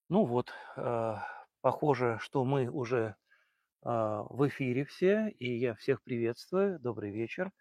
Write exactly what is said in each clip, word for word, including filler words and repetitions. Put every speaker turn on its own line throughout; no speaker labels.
Ну вот, э, похоже, что мы уже а, в эфире все, и я всех приветствую. Добрый вечер.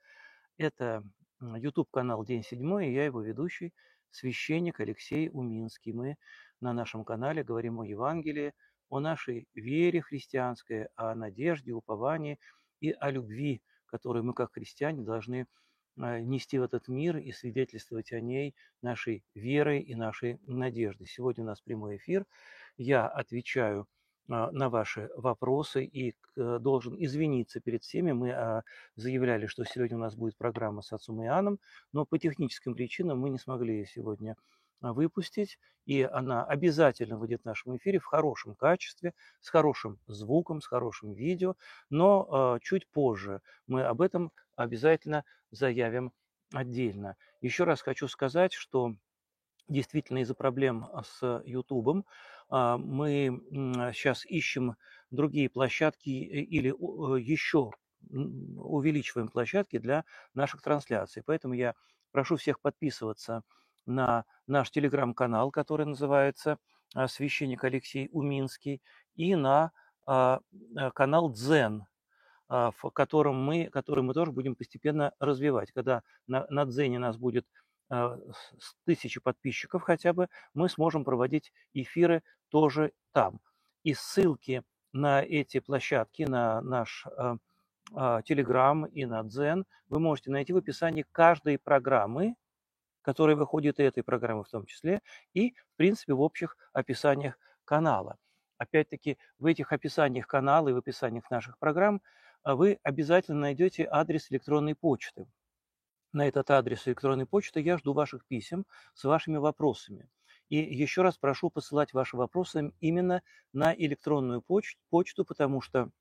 Это м, YouTube-канал «День седьмой», и я его ведущий, священник Алексей Уминский. Мы на нашем канале говорим о Евангелии, о нашей вере христианской, о надежде, уповании и о любви, которую мы, как христиане, должны а, нести в этот мир и свидетельствовать о ней нашей верой и нашей надеждой. Сегодня у нас прямой эфир. Я отвечаю а, на ваши вопросы и к- должен извиниться перед всеми. Мы а, заявляли, что сегодня у нас будет программа с отцом Иоанном, но по техническим причинам мы не смогли ее сегодня а, выпустить, и она обязательно выйдет в нашем эфире в хорошем качестве, с хорошим звуком, с хорошим видео, но а, чуть позже мы об этом обязательно заявим отдельно. Еще раз хочу сказать, что действительно из-за проблем а, с Ютубом а, мы сейчас ищем другие площадки э, или у- э, еще м, увеличиваем площадки для наших трансляций. Поэтому я прошу всех подписываться на наш телеграм-канал, который называется а, «Священник Алексей Уминский», и на а, а, канал «Дзен», а, в котором мы, который мы тоже будем постепенно развивать. Когда на, на Дзене нас будет а, с с тысячи подписчиков хотя бы, мы сможем проводить эфиры тоже там. И ссылки на эти площадки, на наш а, а, Телеграм и на Дзен вы можете найти в описании каждой программы, которая выходит и этой программы в том числе, и, в принципе, в общих описаниях канала. Опять-таки, в этих описаниях канала и в описаниях наших программ а, вы обязательно найдете адрес электронной почты. На этот адрес электронной почты я жду ваших писем с вашими вопросами. И еще раз прошу посылать ваши вопросы именно на электронную поч- почту, потому что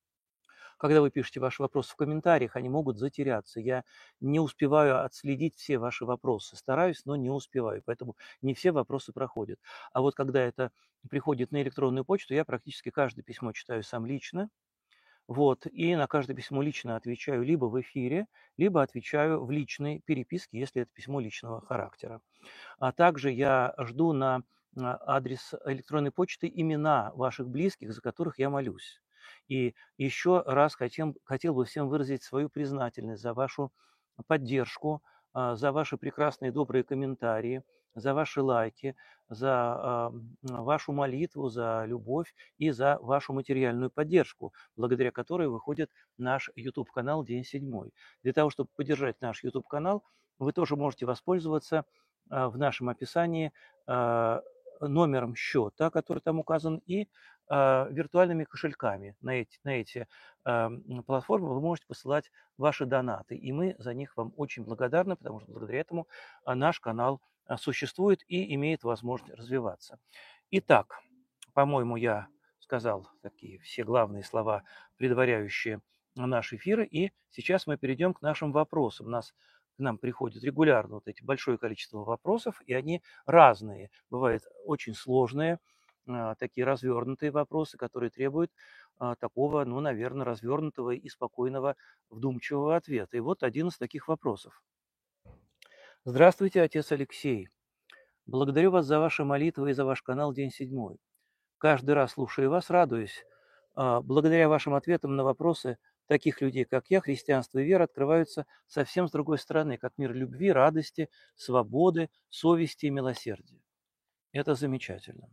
когда вы пишете ваши вопросы в комментариях, они могут затеряться. Я не успеваю отследить все ваши вопросы. Стараюсь, но не успеваю, поэтому не все вопросы проходят. А вот когда это приходит на электронную почту, я практически каждое письмо читаю сам лично. Вот, и на каждое письмо лично отвечаю либо в эфире, либо отвечаю в личной переписке, если это письмо личного характера. А также я жду на а, адрес электронной почты имена ваших близких, за которых я молюсь. И еще раз хотел, хотел бы всем выразить свою признательность за вашу поддержку, а, за ваши прекрасные добрые комментарии, за ваши лайки, за а, вашу молитву, за любовь и за вашу материальную поддержку, благодаря которой выходит наш YouTube-канал «День седьмой». Для того, чтобы поддержать наш YouTube-канал, вы тоже можете воспользоваться а, в нашем описании а, номером счета, который там указан, и а, виртуальными кошельками. На эти, на эти а, м, платформы вы можете посылать ваши донаты, и мы за них вам очень благодарны, потому что благодаря этому а, наш канал а, существует и имеет возможность развиваться. Итак, по-моему, я сказал такие все главные слова, предваряющие наш эфир, и сейчас мы перейдем к нашим вопросам. У нас к нам приходит регулярно вот эти большое количество вопросов, и они разные. Бывают очень сложные, а, такие развернутые вопросы, которые требуют а, такого, ну, наверное, развернутого и спокойного, вдумчивого ответа. И вот один из таких вопросов. Здравствуйте, отец Алексей. Благодарю вас за ваши молитвы и за ваш канал «День седьмой». Каждый раз, слушая вас, радуюсь. А, Благодаря вашим ответам на вопросы таких людей, как я, христианство и вера открываются совсем с другой стороны, как мир любви, радости, свободы, совести и милосердия. Это замечательно.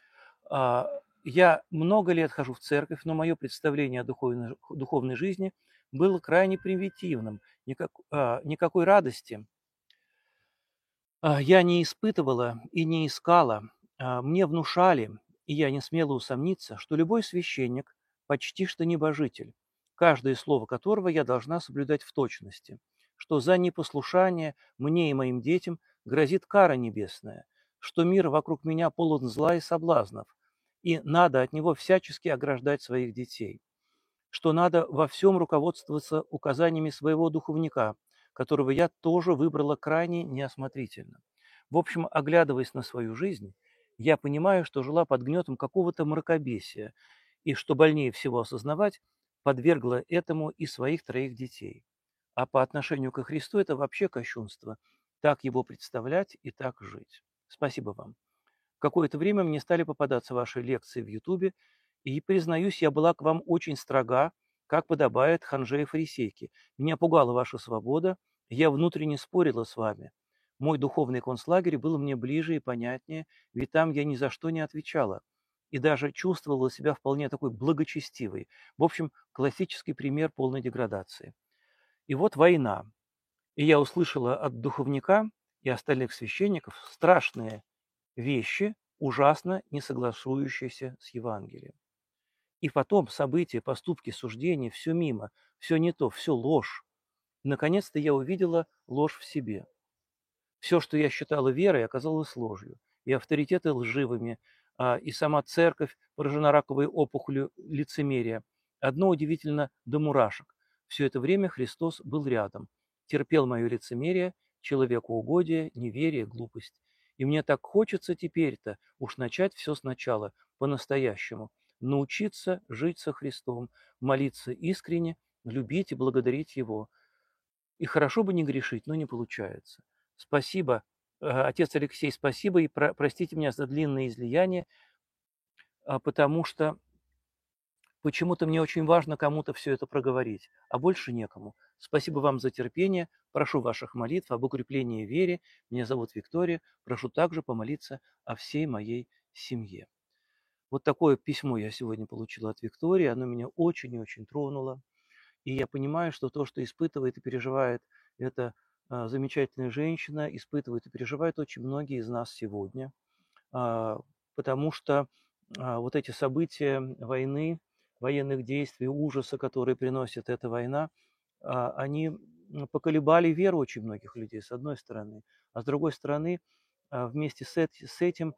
А, Я много лет хожу в церковь, но мое представление о духовной, духовной жизни было крайне примитивным. Никак, а, никакой радости а, я не испытывала и не искала. А, Мне внушали, и я не смела усомниться, что любой священник почти что небожитель, каждое слово которого я должна соблюдать в точности, что за непослушание мне и моим детям грозит кара небесная, что мир вокруг меня полон зла и соблазнов, и надо от него всячески ограждать своих детей, что надо во всем руководствоваться указаниями своего духовника, которого я тоже выбрала крайне неосмотрительно. В общем, оглядываясь на свою жизнь, я понимаю, что жила под гнетом какого-то мракобесия, и, что больнее всего осознавать, подвергла этому и своих троих детей. А по отношению ко Христу это вообще кощунство. Так его представлять и так жить. Спасибо вам. какое-то время мне стали попадаться ваши лекции в Ютубе, и, признаюсь, я была к вам очень строга, как подобает ханже и фарисейке. Меня пугала ваша свобода, я внутренне спорила с вами. Мой духовный концлагерь был мне ближе и понятнее, ведь там я ни за что не отвечала и даже чувствовала себя вполне такой благочестивой. В общем, классический пример полной деградации. И вот война. И я услышала от духовника и остальных священников страшные вещи, ужасно не согласующиеся с Евангелием. И потом события, поступки, суждения, все мимо, все не то, все ложь. Наконец-то я увидела ложь в себе. Все, что я считала верой, оказалось ложью. И авторитеты лживыми, а, и сама церковь поражена раковой опухолью лицемерия. Одно удивительно до мурашек. Все это время Христос был рядом, терпел мое лицемерие, человекоугодие, неверие, глупость. И мне так хочется теперь-то уж начать все сначала, по-настоящему. Научиться жить со Христом, молиться искренне, любить и благодарить Его. И хорошо бы не грешить, но не получается. Спасибо, э, отец Алексей, спасибо, и про- простите меня за длинное излияние, а, потому что почему-то мне очень важно кому-то все это проговорить, а больше некому. Спасибо вам за терпение, прошу ваших молитв об укреплении веры. Меня зовут Виктория, прошу также помолиться о всей моей семье. Вот такое письмо я сегодня получила от Виктории, оно меня очень и очень тронуло. И я понимаю, что то, что испытывает и переживает эта а, замечательная женщина, испытывают и переживают очень многие из нас сегодня. А, потому что а, вот эти события войны, военных действий, ужаса, которые приносит эта война, а, они м, поколебали веру очень многих людей, с одной стороны. А с другой стороны, а, вместе с эт- с этим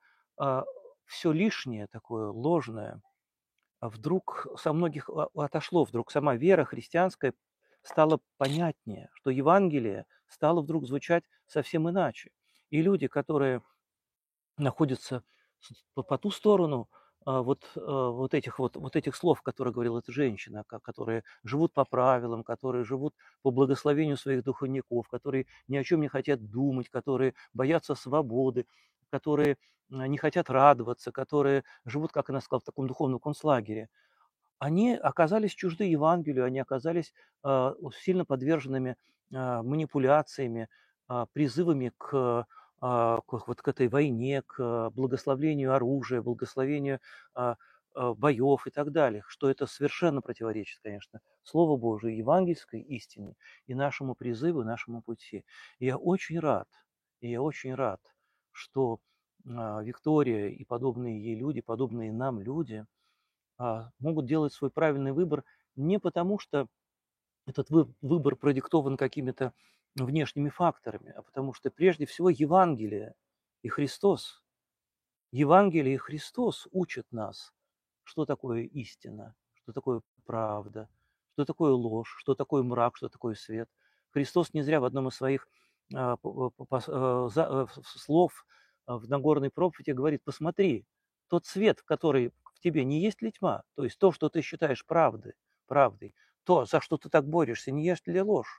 все лишнее такое, ложное, а вдруг со многих а, отошло, вдруг сама вера христианская стала понятнее, что Евангелие стало вдруг звучать совсем иначе. И люди, которые находятся с- по, по ту сторону а, вот, а, вот, этих вот, вот этих слов, которые говорила эта женщина, ка- которые живут по правилам, которые живут по благословению своих духовников, которые ни о чем не хотят думать, которые боятся свободы, которые а, не хотят радоваться, которые живут, как она сказала, в таком духовном концлагере, они оказались чужды Евангелию, они оказались а, сильно подверженными а, манипуляциями, а, призывами к, а, к, вот к этой войне, к благословению оружия, благословению а, а, боев и так далее, что это совершенно противоречит, конечно, Слову Божию, евангельской истине и нашему призыву, и нашему пути. И я очень рад, и я очень рад, что а, Виктория и подобные ей люди, подобные нам люди, а, могут делать свой правильный выбор не потому, что этот вы- выбор продиктован какими-то внешними факторами, а потому что прежде всего Евангелие и Христос, Евангелие и Христос учат нас, что такое истина, что такое правда, что такое ложь, что такое мрак, что такое свет. Христос не зря в одном из своих а, по- по- пос- э, за- э, с- слов а, в Нагорной проповеди говорит: посмотри, тот свет, который в тебе, не есть ли тьма? То есть то, что ты считаешь правдой, правдой, то, за что ты так борешься, не есть ли ложь?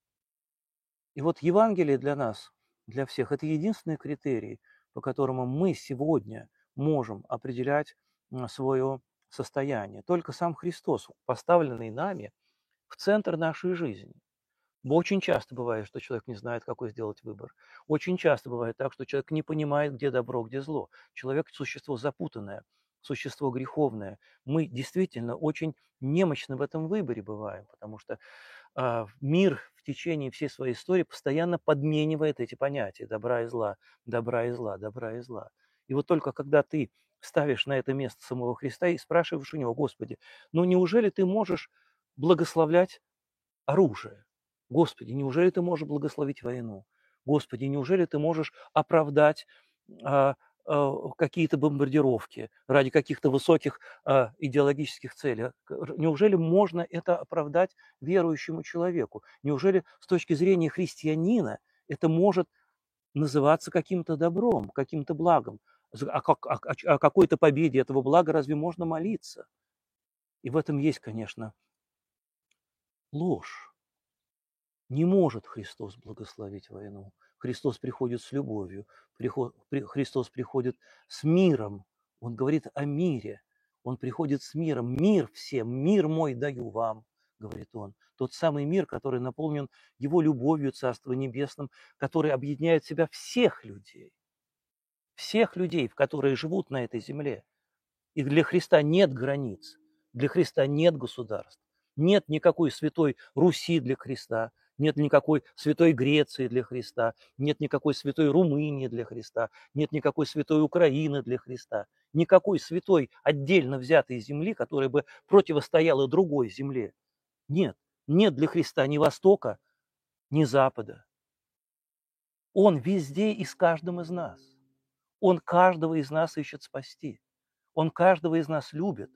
И вот Евангелие для нас, для всех, это единственный критерий, по которому мы сегодня можем определять свое состояние. Только сам Христос, поставленный нами в центр нашей жизни. Бо Очень часто бывает, что человек не знает, какой сделать выбор. Очень часто бывает так, что человек не понимает, где добро, где зло. Человек– существо запутанное, существо греховное. Мы действительно очень немощны в этом выборе бываем, потому что а, мир в течение всей своей истории постоянно подменивает эти понятия добра и зла, добра и зла, добра и зла. И вот только когда ты ставишь на это место самого Христа и спрашиваешь у него: Господи, ну неужели ты можешь благословлять оружие? Господи, неужели ты можешь благословить войну? Господи, неужели ты можешь оправдать а, а, какие-то бомбардировки ради каких-то высоких а, идеологических целей? К- Неужели можно это оправдать верующему человеку? Неужели с точки зрения христианина это может называться каким-то добром, каким-то благом? За- О, как- о- о- о какой-то победе этого блага разве можно молиться? И в этом есть, конечно, ложь. Не может Христос благословить войну. Христос приходит с любовью, приход, при, Христос приходит с миром. Он говорит о мире. Он приходит с миром. Мир всем, мир мой даю вам, говорит он. Тот самый мир, который наполнен его любовью, Царство Небесным, который объединяет в себя всех людей. Всех людей, которые живут на этой земле. И для Христа нет границ, для Христа нет государств, нет никакой святой Руси для Христа, нет никакой святой Греции для Христа, нет никакой святой Румынии для Христа, нет никакой святой Украины для Христа, никакой святой отдельно взятой земли, которая бы противостояла другой земле. Нет, нет для Христа ни Востока, ни Запада. Он везде и с каждым из нас. Он каждого из нас ищет спасти. Он каждого из нас любит.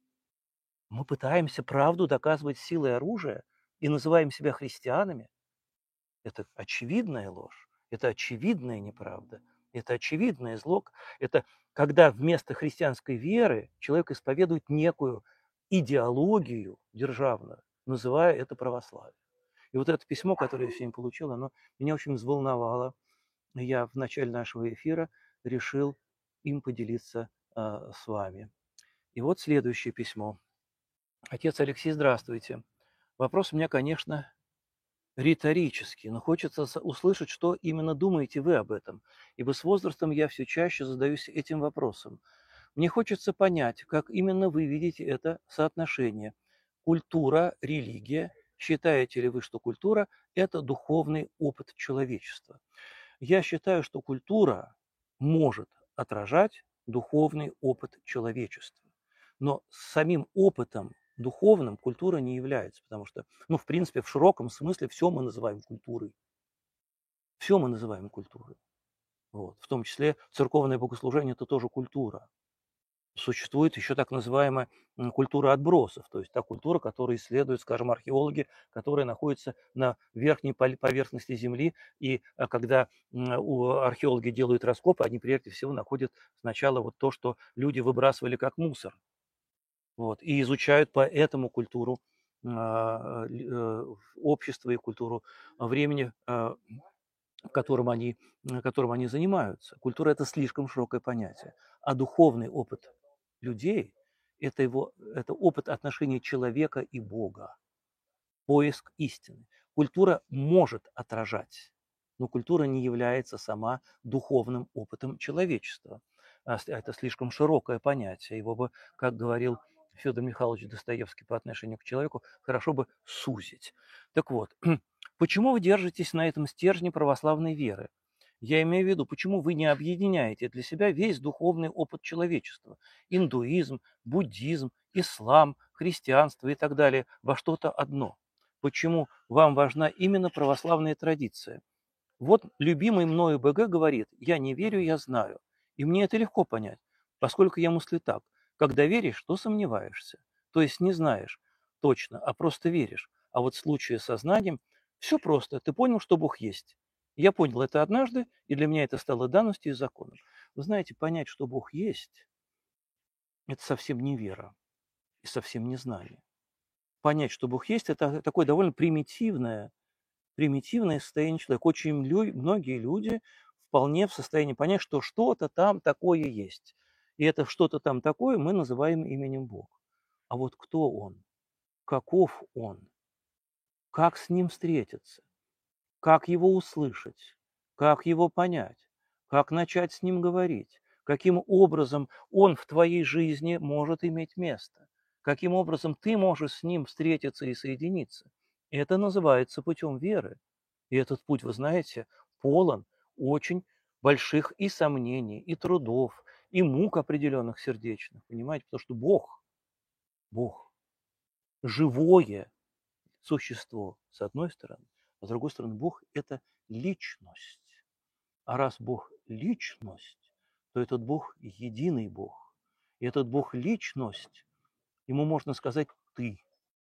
Мы пытаемся правду доказывать силой оружия и называем себя христианами. Это очевидная ложь, это очевидная неправда, это очевидное зло. Это когда вместо христианской веры человек исповедует некую идеологию державную, называя это православием. И вот это письмо, которое я сегодня получил, оно меня очень взволновало. Я в начале нашего эфира решил им поделиться э, с вами. И вот следующее письмо. Отец Алексей, здравствуйте. Вопрос у меня, конечно, риторический, но хочется услышать, что именно думаете вы об этом, ибо с возрастом я все чаще задаюсь этим вопросом. Мне хочется понять, как именно вы видите это соотношение. Культура, религия. Считаете ли вы, что культура – это духовный опыт человечества? Я считаю, что культура может отражать духовный опыт человечества. Но самим опытом духовным культура не является, потому что, ну, в принципе, в широком смысле все мы называем культурой. Все мы называем культурой. Вот. В том числе церковное богослужение – это тоже культура. Существует еще так называемая культура отбросов, то есть та культура, которую исследуют, скажем, археологи, которые находятся на верхней поверхности Земли, и когда археологи делают раскопы, они прежде всего находят сначала вот то, что люди выбрасывали как мусор, вот, и изучают поэтому культуру общества и культуру времени, которым они, которым они занимаются. Культура – это слишком широкое понятие, а духовный опыт людей – это, его, это опыт отношений человека и Бога, поиск истины. Культура может отражать, но культура не является сама духовным опытом человечества. Это слишком широкое понятие. Его бы, как говорил Федор Михайлович Достоевский по отношению к человеку, хорошо бы сузить. Так вот, почему вы держитесь на этом стержне православной веры? Я имею в виду, почему вы не объединяете для себя весь духовный опыт человечества? Индуизм, буддизм, ислам, христианство и так далее во что-то одно. Почему вам важна именно православная традиция? Вот любимый мною БГ говорит: я не верю, я знаю. И мне это легко понять, поскольку я мыслю так: когда веришь, то сомневаешься. То есть не знаешь точно, а просто веришь. А вот в случае со знанием все просто. Ты понял, что Бог есть. Я понял это однажды, и для меня это стало данностью и законом. Вы знаете, понять, что Бог есть, это совсем не вера и совсем не знание. Понять, что Бог есть, это такое довольно примитивное, примитивное состояние человека. Очень лю- многие люди вполне в состоянии понять, что что-то там такое есть. И это что-то там такое мы называем именем Бог. А вот кто Он? Каков Он? Как с Ним встретиться? Как Его услышать? Как Его понять? Как начать с Ним говорить? Каким образом Он в твоей жизни может иметь место? Каким образом ты можешь с Ним встретиться и соединиться? Это называется путем веры. И этот путь, вы знаете, полон очень больших и сомнений, и трудов, и мук определенных сердечных, понимаете? Потому что Бог, Бог, живое существо, с одной стороны, а с другой стороны, Бог – это личность. А раз Бог – личность, то этот Бог – единый Бог. И этот Бог – личность, ему можно сказать «ты».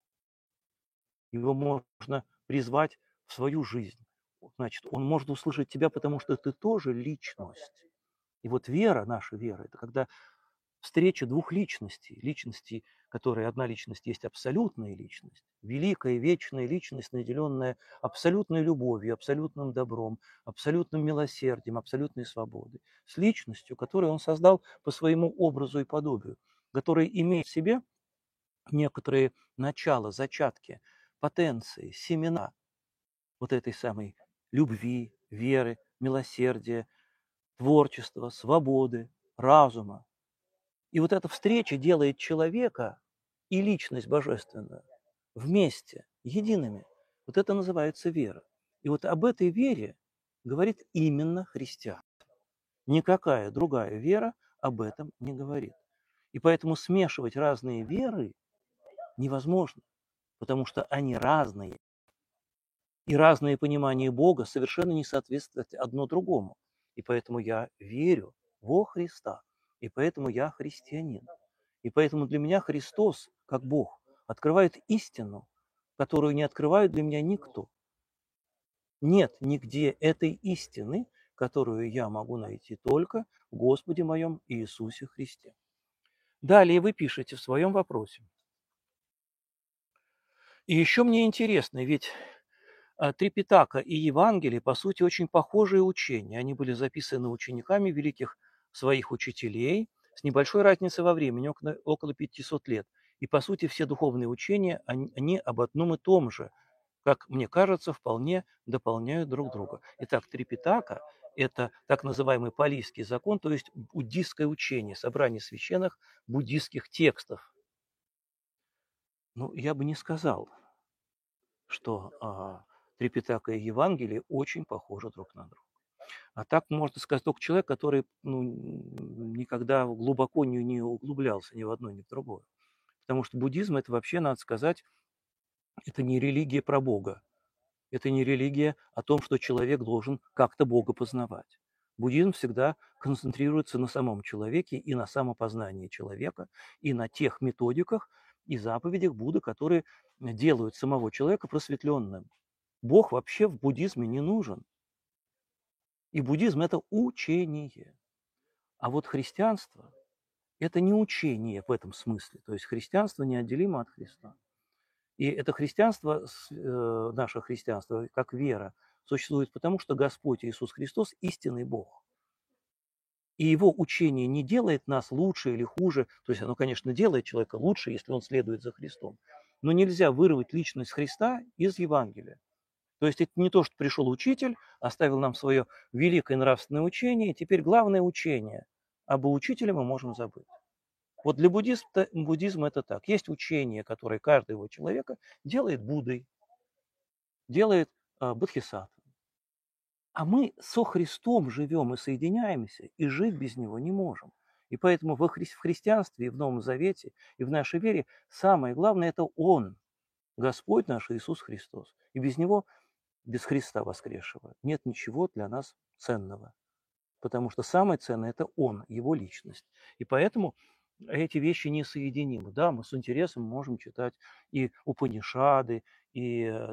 Его можно призвать в свою жизнь. Значит, он может услышать тебя, потому что ты тоже личность. И вот вера, наша вера, это когда встреча двух личностей. Личностей, которые одна личность есть абсолютная личность, великая, вечная личность, наделенная абсолютной любовью, абсолютным добром, абсолютным милосердием, абсолютной свободой. С личностью, которую он создал по своему образу и подобию, которая имеет в себе некоторые начала, зачатки, потенции, семена вот этой самой любви, веры, милосердия, творчества, свободы, разума. И вот эта встреча делает человека и личность божественную вместе, едиными. Вот это называется вера. И вот об этой вере говорит именно христианство. Никакая другая вера об этом не говорит. И поэтому смешивать разные веры невозможно, потому что они разные. И разное понимание Бога совершенно не соответствует одно другому. И поэтому я верю во Христа. И поэтому я христианин. И поэтому для меня Христос, как Бог, открывает истину, которую не открывает для меня никто. Нет нигде этой истины, которую я могу найти только в Господе моем Иисусе Христе. Далее вы пишете в своем вопросе. И еще мне интересно, ведь Трипитака и Евангелие, по сути, очень похожие учения. Они были записаны учениками великих своих учителей с небольшой разницей во времени, около пятисот лет. И, по сути, все духовные учения, они, они об одном и том же, как мне кажется, вполне дополняют друг друга. Итак, Трипитака – это так называемый палийский закон, то есть буддистское учение, собрание священных буддистских текстов. Ну, я бы не сказал, что а, Трипитака и Евангелие очень похожи друг на друга. А так можно сказать только человек, который ну, никогда глубоко не, не углублялся ни в одно, ни в другое. Потому что буддизм – это вообще, надо сказать, это не религия про Бога. Это не религия о том, что человек должен как-то Бога познавать. Буддизм всегда концентрируется на самом человеке и на самопознании человека, и на тех методиках и заповедях Будды, которые делают самого человека просветленным. Бог вообще в буддизме не нужен. И буддизм – это учение. А вот христианство – это не учение в этом смысле. То есть христианство неотделимо от Христа. И это христианство, наше христианство, как вера, существует потому, что Господь Иисус Христос – истинный Бог. И его учение не делает нас лучше или хуже. То есть оно, конечно, делает человека лучше, если он следует за Христом. Но нельзя вырвать личность Христа из Евангелия. То есть это не то, что пришел учитель, оставил нам свое великое нравственное учение, и теперь главное учение. Об учителе мы можем забыть. Вот для буддизма, буддизма это так. Есть учение, которое каждого человека делает Буддой, делает э, Бодхисаттвой. А мы со Христом живем и соединяемся, и жить без Него не можем. И поэтому во хри- в христианстве, и в Новом Завете, и в нашей вере самое главное – это Он, Господь наш Иисус Христос. И без Него, без Христа воскресшего, нет ничего для нас ценного. Потому что самое ценное – это Он, Его личность. И поэтому эти вещи несоединимы. Да, мы с интересом можем читать и Упанишады, и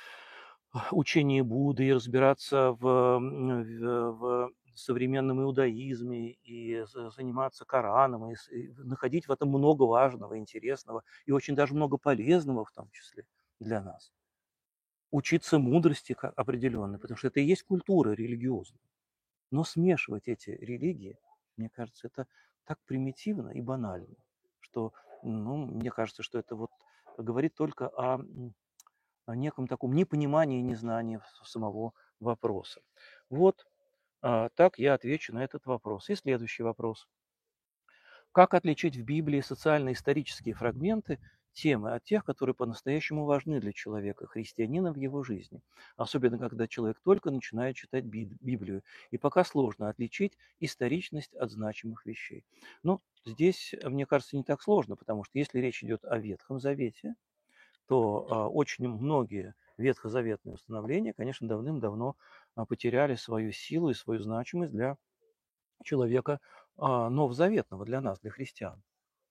учение Будды, и разбираться в, в, в современном иудаизме, и заниматься Кораном, и, и находить в этом много важного, интересного, и очень даже много полезного в том числе для нас. Учиться мудрости определенной, потому что это и есть культура религиозная. Но смешивать эти религии, мне кажется, это так примитивно и банально, что, ну, мне кажется, что это вот говорит только о, о неком таком непонимании и незнании самого вопроса. Вот а, так я отвечу на этот вопрос. И следующий вопрос. Как отличить в Библии социально-исторические фрагменты, темы от тех, которые по-настоящему важны для человека, христианина в его жизни? Особенно, когда человек только начинает читать Библию. И пока сложно отличить историчность от значимых вещей. Но здесь, мне кажется, не так сложно, потому что если речь идет о Ветхом Завете, то а, очень многие ветхозаветные установления, конечно, давным-давно а, потеряли свою силу и свою значимость для человека а, новозаветного, для нас, для христиан.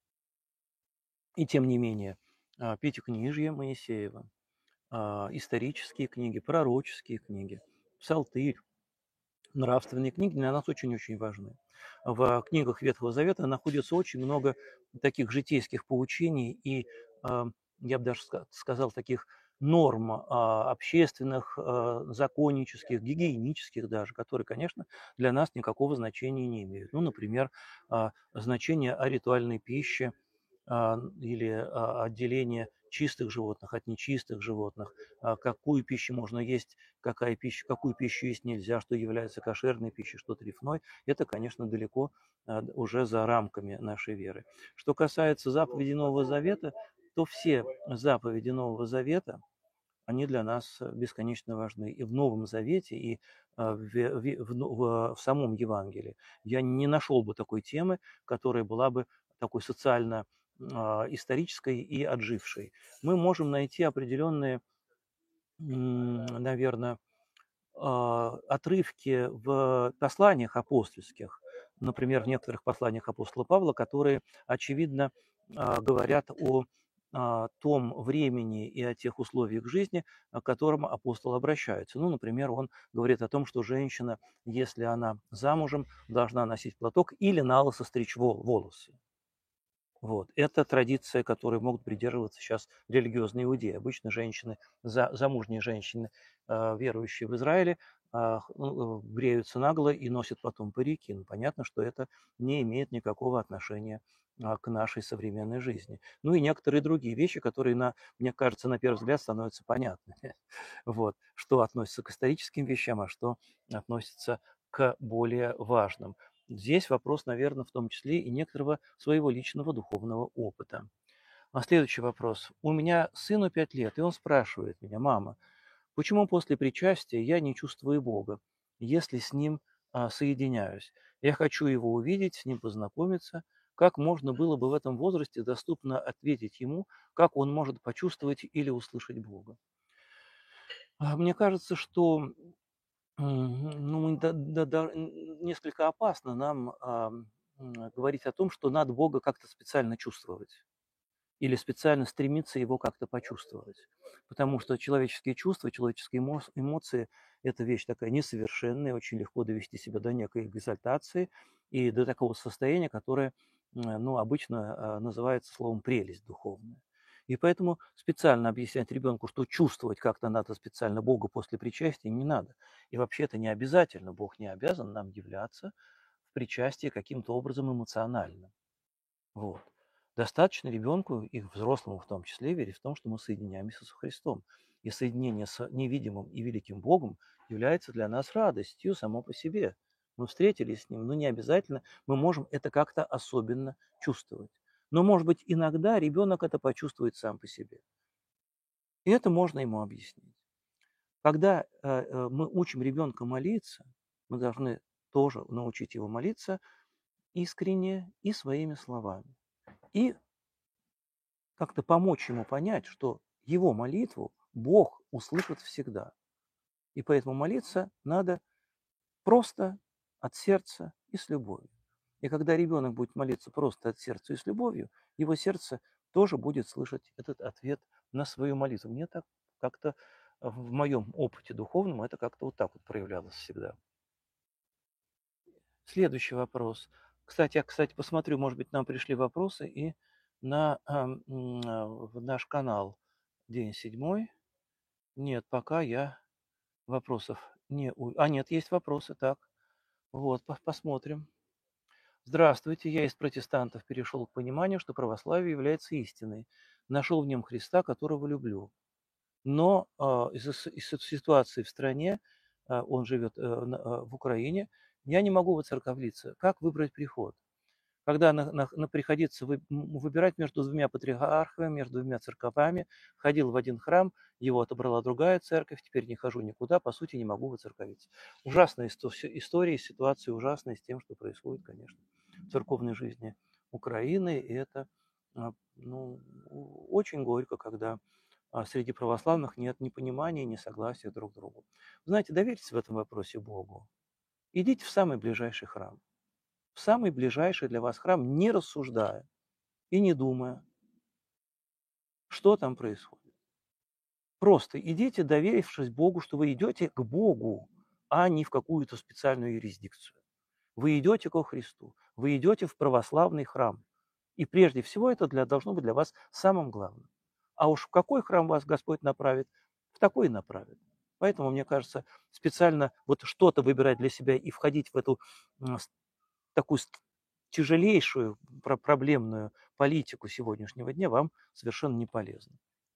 И тем не менее, а, Пятикнижие Моисеева, а, исторические книги, пророческие книги, Псалтырь, нравственные книги для нас очень-очень важны. В книгах Ветхого Завета находится очень много таких житейских поучений и, а, я бы даже ска- сказал, таких норм а, общественных, а, законнических, гигиенических даже, которые, конечно, для нас никакого значения не имеют. Ну, например, а, значение о ритуальной пище, а, или а, отделение чистых животных от нечистых животных, а, какую пищу можно есть, какая пища, какую пищу есть нельзя, что является кошерной пищей, что трефной, это, конечно, далеко а, уже за рамками нашей веры. Что касается заповедей Нового Завета, то все заповеди Нового Завета, они для нас бесконечно важны. И в Новом Завете, и а, в, в- в- ну, в- в самом Евангелии. Я не нашел бы такой темы, которая была бы такой социально а, исторической и отжившей. Мы можем найти определенные, наверное, отрывки в посланиях апостольских, например, в некоторых посланиях апостола Павла, которые, очевидно, а, говорят о а, том времени и о тех условиях жизни, к которым апостол обращается. Ну, например, он говорит о том, что женщина, если она замужем, должна носить платок или на лысо стричь волосы. Вот. Это традиция, которой могут придерживаться сейчас религиозные иудеи. Обычно женщины, за, замужние женщины, э, верующие в Израиле, э, ну, э, бреются нагло и носят потом парики. Ну, понятно, что это не имеет никакого отношения а, к нашей современной жизни. Ну и некоторые другие вещи, которые, на, мне кажется, на первый взгляд становятся понятными. Вот. Что относится к историческим вещам, а что относится к более важным. Здесь вопрос, наверное, в том числе и некоторого своего личного духовного опыта. А следующий вопрос. У меня сыну пять лет, и он спрашивает меня: мама, почему после причастия я не чувствую Бога, если с Ним а, соединяюсь? Я хочу Его увидеть, с Ним познакомиться. Как можно было бы в этом возрасте доступно ответить Ему, как он может почувствовать или услышать Бога? А, Мне кажется, что Мгм. Ну, мы да да да н несколько опасно нам, ам, м, говорить о том, что надо Бога как-то специально чувствовать или специально стремиться его как-то почувствовать. Потому что человеческие чувства, человеческие эмос эмоции — это вещь такая несовершенная, очень легко довести себя до некой экзальтации и до такого состояния, которое, м, ну, обычно, а, называется словом прелесть духовная. И поэтому специально объяснять ребенку, что чувствовать как-то надо специально Бога после причастия, не надо. И вообще это не обязательно. Бог не обязан нам являться в причастии каким-то образом эмоциональным. Вот. Достаточно ребенку и взрослому в том числе верить в том, что мы соединяемся со Христом. И соединение с невидимым и великим Богом является для нас радостью само по себе. Мы встретились с Ним, но не обязательно мы можем это как-то особенно чувствовать. Но, может быть, иногда ребенок это почувствует сам по себе. И это можно ему объяснить. Когда э, э, мы учим ребенка молиться, мы должны тоже научить его молиться искренне и своими словами. И как-то помочь ему понять, что его молитву Бог услышит всегда. И поэтому молиться надо просто от сердца и с любовью. И когда ребенок будет молиться просто от сердца и с любовью, его сердце тоже будет слышать этот ответ на свою молитву. Мне так как-то в моем опыте духовном это как-то вот так вот проявлялось всегда. Следующий вопрос. Кстати, я, кстати, посмотрю, может быть, нам пришли вопросы и на а, м, а, в наш канал День седьмой. Нет, пока я вопросов не... у- А, нет, есть вопросы, так. Вот, по- посмотрим. Здравствуйте, я из протестантов перешел к пониманию, что православие является истиной. Нашел в нем Христа, которого люблю. Но а, из-за с- из-за ситуации в стране, а, он живет э, на- а, в Украине, я не могу воцерковлиться. Как выбрать приход? Когда на, на, на приходится вы, выбирать между двумя патриархами, между двумя церковами, ходил в один храм, его отобрала другая церковь, теперь не хожу никуда, по сути не могу воцерковиться. Ужасная история, ситуация ужасная с тем, что происходит, конечно, в церковной жизни Украины, и это а, ну, очень горько, когда а, среди православных нет ни понимания, ни согласия друг к другу. Знаете, доверьтесь в этом вопросе Богу. Идите в самый ближайший храм, в самый ближайший для вас храм, не рассуждая и не думая, что там происходит. Просто идите, доверившись Богу, что вы идете к Богу, а не в какую-то специальную юрисдикцию. Вы идете ко Христу, вы идете в православный храм. И прежде всего это для, должно быть для вас самым главным. А уж в какой храм вас Господь направит, в такой и направит. Поэтому, мне кажется, специально вот что-то выбирать для себя и входить в эту такую тяжелейшую проблемную политику сегодняшнего дня вам совершенно не полезно.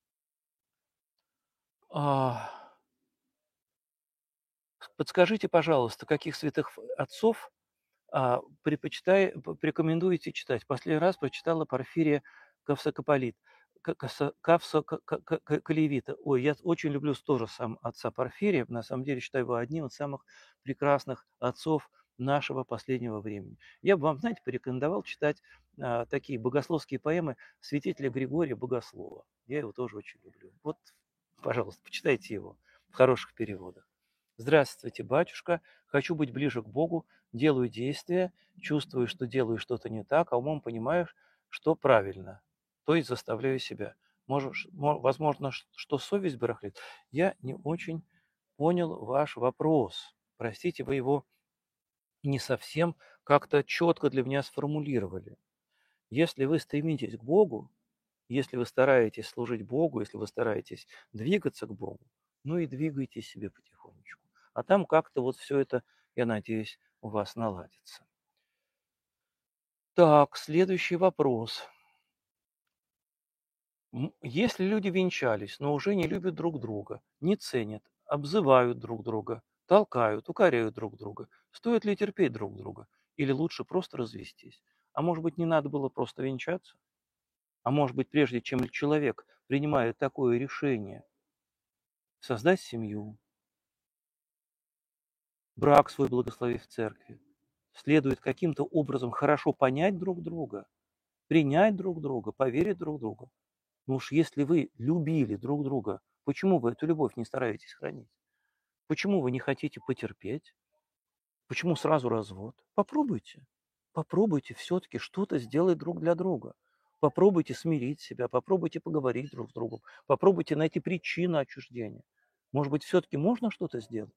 Подскажите, пожалуйста, каких святых отцов а, предпочитай, порекомендуете читать? Последний раз прочитала Порфирия Кавсокополит, Кавсокалевита. Ой, я очень люблю тоже сам отца Порфирия. На самом деле считаю его одним из самых прекрасных отцов нашего последнего времени. Я бы вам, знаете, порекомендовал читать а, такие богословские поэмы святителя Григория Богослова. Я его тоже очень люблю. Вот, пожалуйста, почитайте его в хороших переводах. Здравствуйте, батюшка. Хочу быть ближе к Богу. Делаю действия, чувствую, что делаю что-то не так, а умом понимаю, что правильно. То есть заставляю себя. Может, возможно, что совесть барахлит. Я не очень понял ваш вопрос. Простите, вы его не совсем как-то четко для меня сформулировали. Если вы стремитесь к Богу, если вы стараетесь служить Богу, если вы стараетесь двигаться к Богу, ну и двигайтесь себе потихонечку. А там как-то вот все это, я надеюсь, у вас наладится. Так, следующий вопрос. Если люди венчались, но уже не любят друг друга, не ценят, обзывают друг друга, толкают, укоряют друг друга, стоит ли терпеть друг друга? Или лучше просто развестись? А может быть, не надо было просто венчаться? А может быть, прежде чем человек принимает такое решение, создать семью, брак свой благословив в церкви, следует каким-то образом хорошо понять друг друга, принять друг друга, поверить друг другу. Ну уж если вы любили друг друга, почему вы эту любовь не стараетесь хранить? Почему вы не хотите потерпеть? Почему сразу развод? Попробуйте. Попробуйте все-таки что-то сделать друг для друга. Попробуйте смирить себя, попробуйте поговорить друг с другом, попробуйте найти причину отчуждения. Может быть, все-таки можно что-то сделать?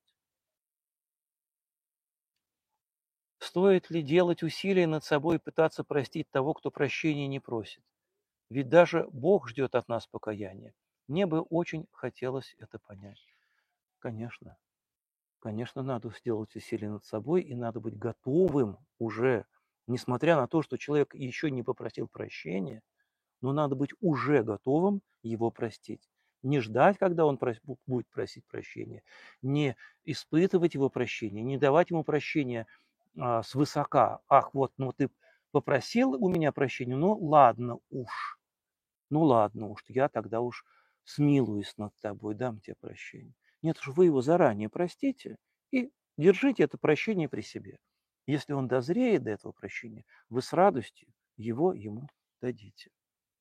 Стоит ли делать усилия над собой и пытаться простить того, кто прощения не просит? Ведь даже Бог ждет от нас покаяния. Мне бы очень хотелось это понять. Конечно, конечно, надо сделать усилия над собой, и надо быть готовым уже, несмотря на то, что человек еще не попросил прощения, но надо быть уже готовым его простить. Не ждать, когда он будет просить прощения, не испытывать его прощения, не давать ему прощения а, свысока. Ах, вот, ну ты попросил у меня прощения, ну ладно уж, ну ладно уж, я тогда уж смилуюсь над тобой, дам тебе прощение. Нет уж, вы его заранее простите и держите это прощение при себе. Если он дозреет до этого прощения, вы с радостью его ему дадите.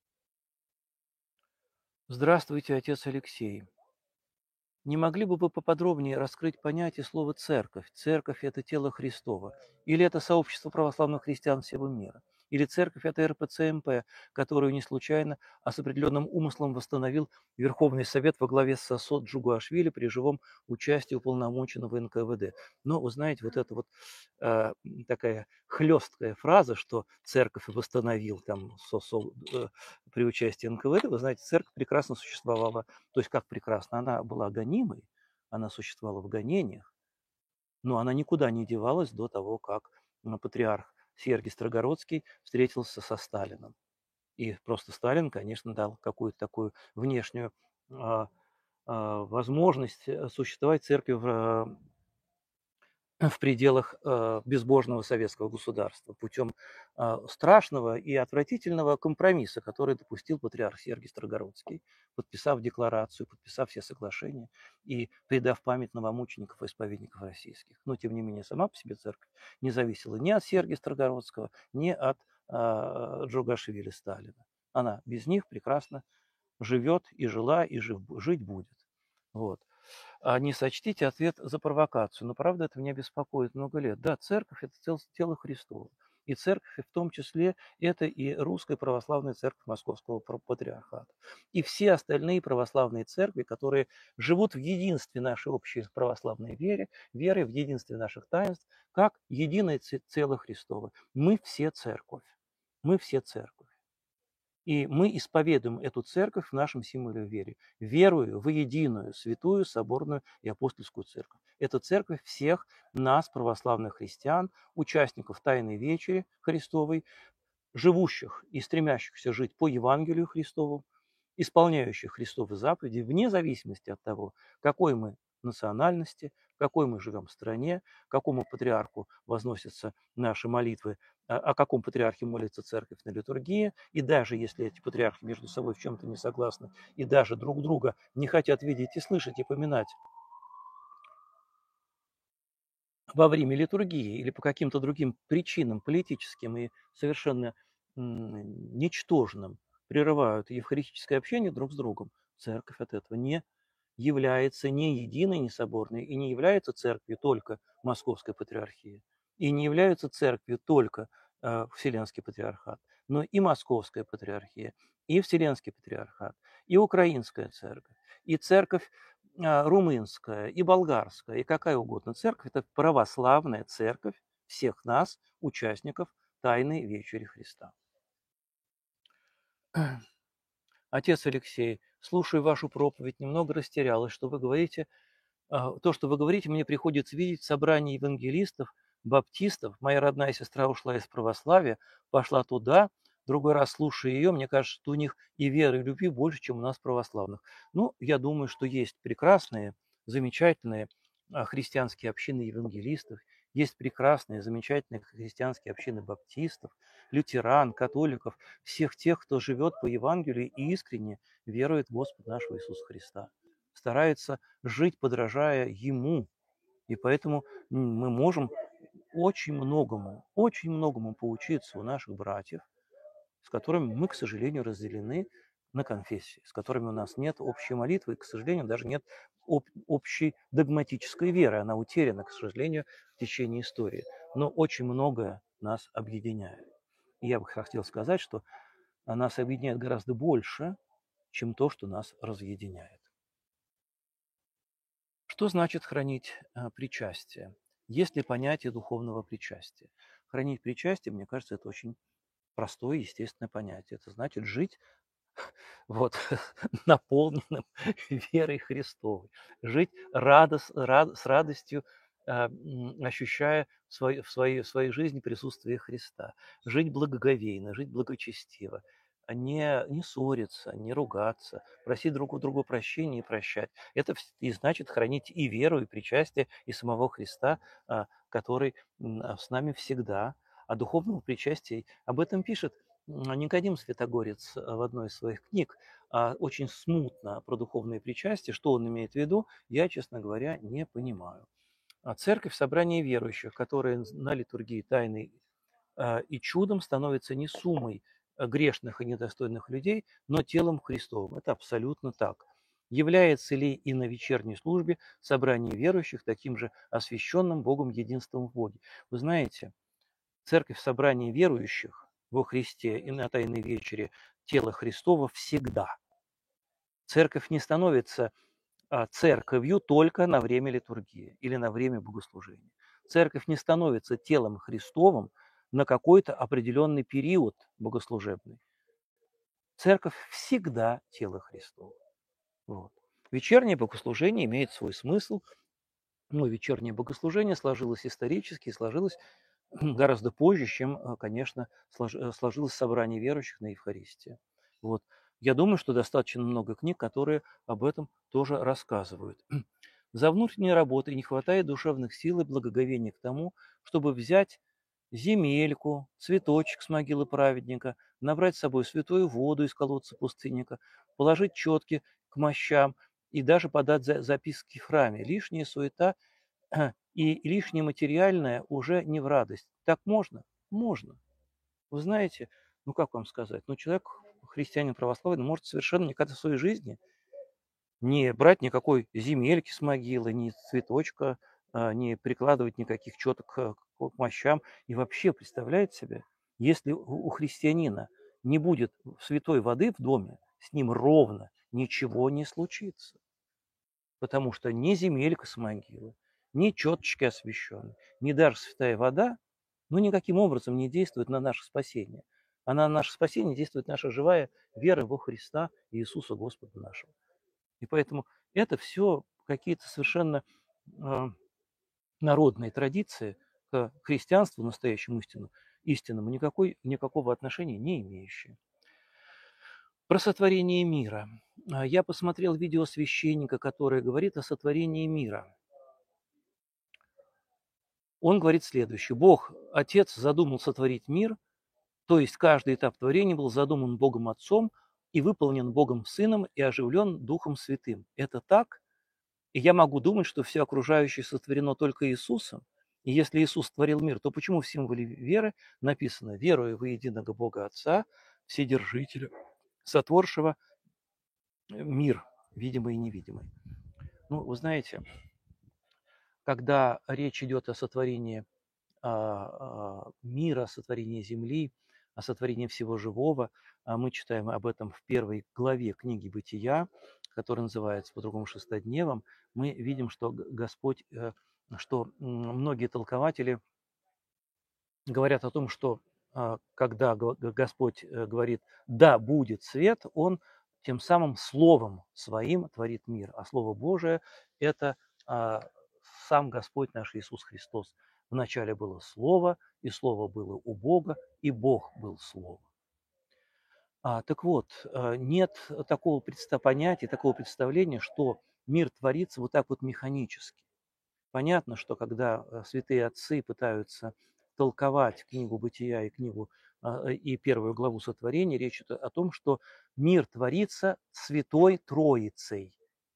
Здравствуйте, отец Алексей. Не могли бы вы поподробнее раскрыть понятие слова «церковь»? Церковь – это тело Христово. Или это сообщество православных христиан всего мира? Или церковь – это эр пэ цэ эм пэ, которую не случайно, а с определенным умыслом восстановил Верховный Совет во главе с Сосо Джугуашвили при живом участии уполномоченного эн ка вэ дэ. Но, вы знаете, вот эта вот э, такая хлесткая фраза, что церковь восстановил там Сосо э, при участии эн ка вэ дэ, вы знаете, церковь прекрасно существовала. То есть как прекрасно? Она была гонимой, она существовала в гонениях, но она никуда не девалась до того, как патриарх Сергий Строгородский встретился со Сталином. И просто Сталин, конечно, дал какую-то такую внешнюю а, а, возможность существовать церкви в, в пределах э, безбожного советского государства путем э, страшного и отвратительного компромисса, который допустил патриарх Сергий Строгородский, подписав декларацию, подписав все соглашения и предав память новомучеников и исповедников российских. Но, тем не менее, сама по себе церковь не зависела ни от Сергия Строгородского, ни от э, Джугашвили Сталина. Она без них прекрасно живет и жила, и жив, жить будет. Вот. А не сочтите ответ за провокацию. Но правда это меня беспокоит много лет. Да, церковь – это тело Христово. И церковь в том числе это и Русская Православная Церковь Московского Патриархата. И все остальные православные церкви, которые живут в единстве нашей общей православной веры, веры в единстве наших таинств, как единое целое Христово. Мы все церковь. Мы все церковь. И мы исповедуем эту церковь в нашем символе веры. Верую в единую, святую, соборную и апостольскую церковь. Это церковь всех нас, православных христиан, участников Тайной Вечери Христовой, живущих и стремящихся жить по Евангелию Христову, исполняющих Христовы заповеди, вне зависимости от того, какой мы национальности, какой мы живем в стране, какому патриарху возносятся наши молитвы, о каком патриархе молится церковь на литургии, и даже если эти патриархи между собой в чем-то не согласны, и даже друг друга не хотят видеть и слышать, и поминать во время литургии или по каким-то другим причинам политическим и совершенно м, ничтожным прерывают евхаристическое общение друг с другом, церковь от этого не является не единой, не соборной, и не является церковью только Московской Патриархии, и не является церковью только э, Вселенский Патриархат, но и Московская Патриархия, и Вселенский Патриархат, и Украинская Церковь, и Церковь э, Румынская, и Болгарская, и какая угодно церковь. Это православная церковь всех нас, участников Тайной Вечери Христа. Отец Алексей, слушаю вашу проповедь, немного растерялась, что вы говорите. То, что вы говорите, мне приходится видеть в собрании евангелистов, баптистов. Моя родная сестра ушла из православия, пошла туда. Другой раз, слушая ее, мне кажется, что у них и веры, и любви больше, чем у нас православных. Ну, я думаю, что есть прекрасные, замечательные христианские общины евангелистов, есть прекрасные, замечательные христианские общины баптистов, лютеран, католиков, всех тех, кто живет по Евангелию и искренне верует в Господа нашего Иисуса Христа, старается жить, подражая Ему. И поэтому мы можем очень многому, очень многому поучиться у наших братьев, с которыми мы, к сожалению, разделены на конфессии, с которыми у нас нет общей молитвы, и, к сожалению, даже нет об- общей догматической веры. Она утеряна, к сожалению, в течение истории. Но очень многое нас объединяет. И я бы хотел сказать, что нас объединяет гораздо больше, чем то, что нас разъединяет. Что значит хранить а, причастие? Есть ли понятие духовного причастия? Хранить причастие, мне кажется, это очень простое, естественное понятие. Это значит жить вот, наполненным верой Христовой, жить радос, рад, с радостью, а, ощущая в своей, в, своей, в своей жизни присутствие Христа, жить благоговейно, жить благочестиво, не, не ссориться, не ругаться, просить друг у друга прощения и прощать. Это и значит хранить и веру, и причастие, и самого Христа, а, который с нами всегда. А духовного причастия об этом пишет Никодим Святогорец в одной из своих книг, очень смутно про духовное причастие. Что он имеет в виду, я, честно говоря, не понимаю. Церковь – собрание верующих, которые на литургии тайной и чудом становятся не суммой грешных и недостойных людей, но телом Христовым. Это абсолютно так. Является ли и на вечерней службе собрание верующих таким же освященным Богом единством в Боге? Вы знаете, церковь – собрание верующих во Христе и на Тайной Вечере тело Христово всегда. Церковь не становится церковью только на время литургии или на время богослужения. Церковь не становится телом Христовым на какой-то определенный период богослужебный. Церковь всегда тело Христово. Вот. Вечернее богослужение имеет свой смысл. Но вечернее богослужение сложилось исторически, сложилось гораздо позже, чем, конечно, сложилось собрание верующих на Евхаристии. Вот. Я думаю, что достаточно много книг, которые об этом тоже рассказывают. За внутренней работой не хватает душевных сил и благоговения к тому, чтобы взять земельку, цветочек с могилы праведника, набрать с собой святую воду из колодца пустынника, положить четки к мощам и даже подать записки в храме. Лишняя суета и лишнее материальное уже не в радость. Так можно? Можно. Вы знаете, ну как вам сказать, ну человек, христианин православный, может совершенно никогда в своей жизни не брать никакой земельки с могилы, ни цветочка, не прикладывать никаких четок к к мощам. И вообще, представляет себе, если у христианина не будет святой воды в доме, с ним ровно ничего не случится. Потому что ни земелька с могилы, ни четочки освященные, ни даже святая вода, ну, никаким образом не действует на наше спасение. А на наше спасение действует наша живая вера во Христа Иисуса Господа нашего. И поэтому это все какие-то совершенно э, народные традиции к христианству, настоящему истину, истинному, никакой, никакого отношения не имеющие. Про сотворение мира. Я посмотрел видео священника, который говорит о сотворении мира. Он говорит следующее. Бог, Отец, задумал сотворить мир, то есть каждый этап творения был задуман Богом Отцом и выполнен Богом Сыном и оживлен Духом Святым. Это так? И я могу думать, что все окружающее сотворено только Иисусом. И если Иисус творил мир, то почему в символе веры написано «Верую во единого Бога Отца, Вседержителя, сотворшего мир, видимый и невидимый». Ну, вы знаете, когда речь идет о сотворении а, а, мира, о сотворении Земли, о сотворении всего живого, а мы читаем об этом в первой главе книги «Бытия», которая называется по-другому «Шестодневом», мы видим, что Господь, э, что многие толкователи говорят о том, что а, когда Господь говорит «да, будет свет», Он тем самым Словом Своим творит мир. А Слово Божие – это а, сам Господь наш Иисус Христос. Вначале было Слово, и Слово было у Бога, и Бог был Слово. А, так вот, нет такого понятия, такого представления, что мир творится вот так вот механически. Понятно, что когда святые отцы пытаются толковать книгу Бытия и книгу и первую главу сотворения, речь идет о том, что мир творится Святой Троицей.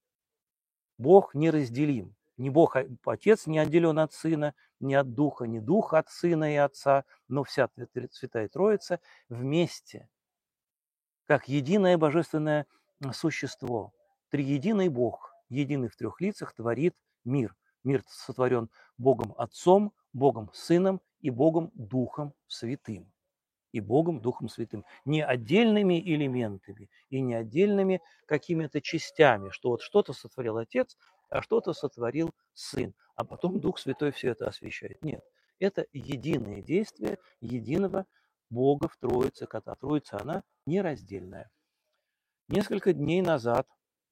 Бог неразделим. Ни Бог Отец не отделен от Сына, ни от Духа, ни Дух от Сына и Отца, но вся Святая Троица вместе, как единое божественное существо. Триединый Бог, единый в трех лицах, творит мир. Мир сотворен Богом Отцом, Богом Сыном и Богом Духом Святым. И Богом Духом Святым. Не отдельными элементами и не отдельными какими-то частями, что вот что-то сотворил Отец, а что-то сотворил Сын, а потом Дух Святой все это освящает. Нет, это единое действие единого Бога в Троице, когда Троица, она нераздельная. Несколько дней назад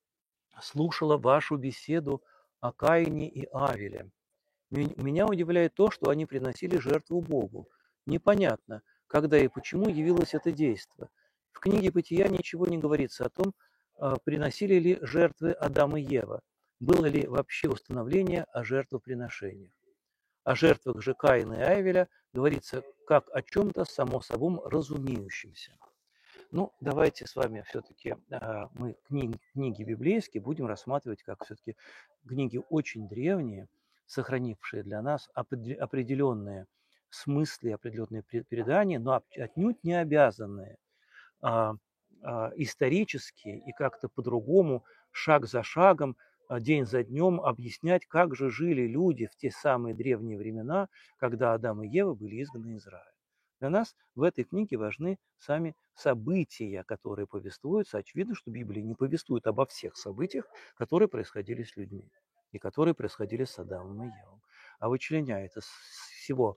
слушала вашу беседу о Каине и Авеле. Меня удивляет то, что они приносили жертву Богу. Непонятно, когда и почему явилось это действо. В книге Бытия ничего не говорится о том, приносили ли жертвы Адам и Ева, было ли вообще установление о жертвоприношениях. О жертвах же Каина и Авеля говорится как о чем-то само собой разумеющемся. Ну, давайте с вами все-таки мы книги, книги библейские будем рассматривать как все-таки книги очень древние, сохранившие для нас определенные смыслы, определенные передания, но отнюдь не обязанные а, а, исторически и как-то по-другому, шаг за шагом, день за днем объяснять, как же жили люди в те самые древние времена, когда Адам и Ева были изгнаны из рая. Для нас в этой книге важны сами события, которые повествуются. Очевидно, что Библия не повествует обо всех событиях, которые происходили с людьми и которые происходили с Адамом и Евой, а вычленяет из всего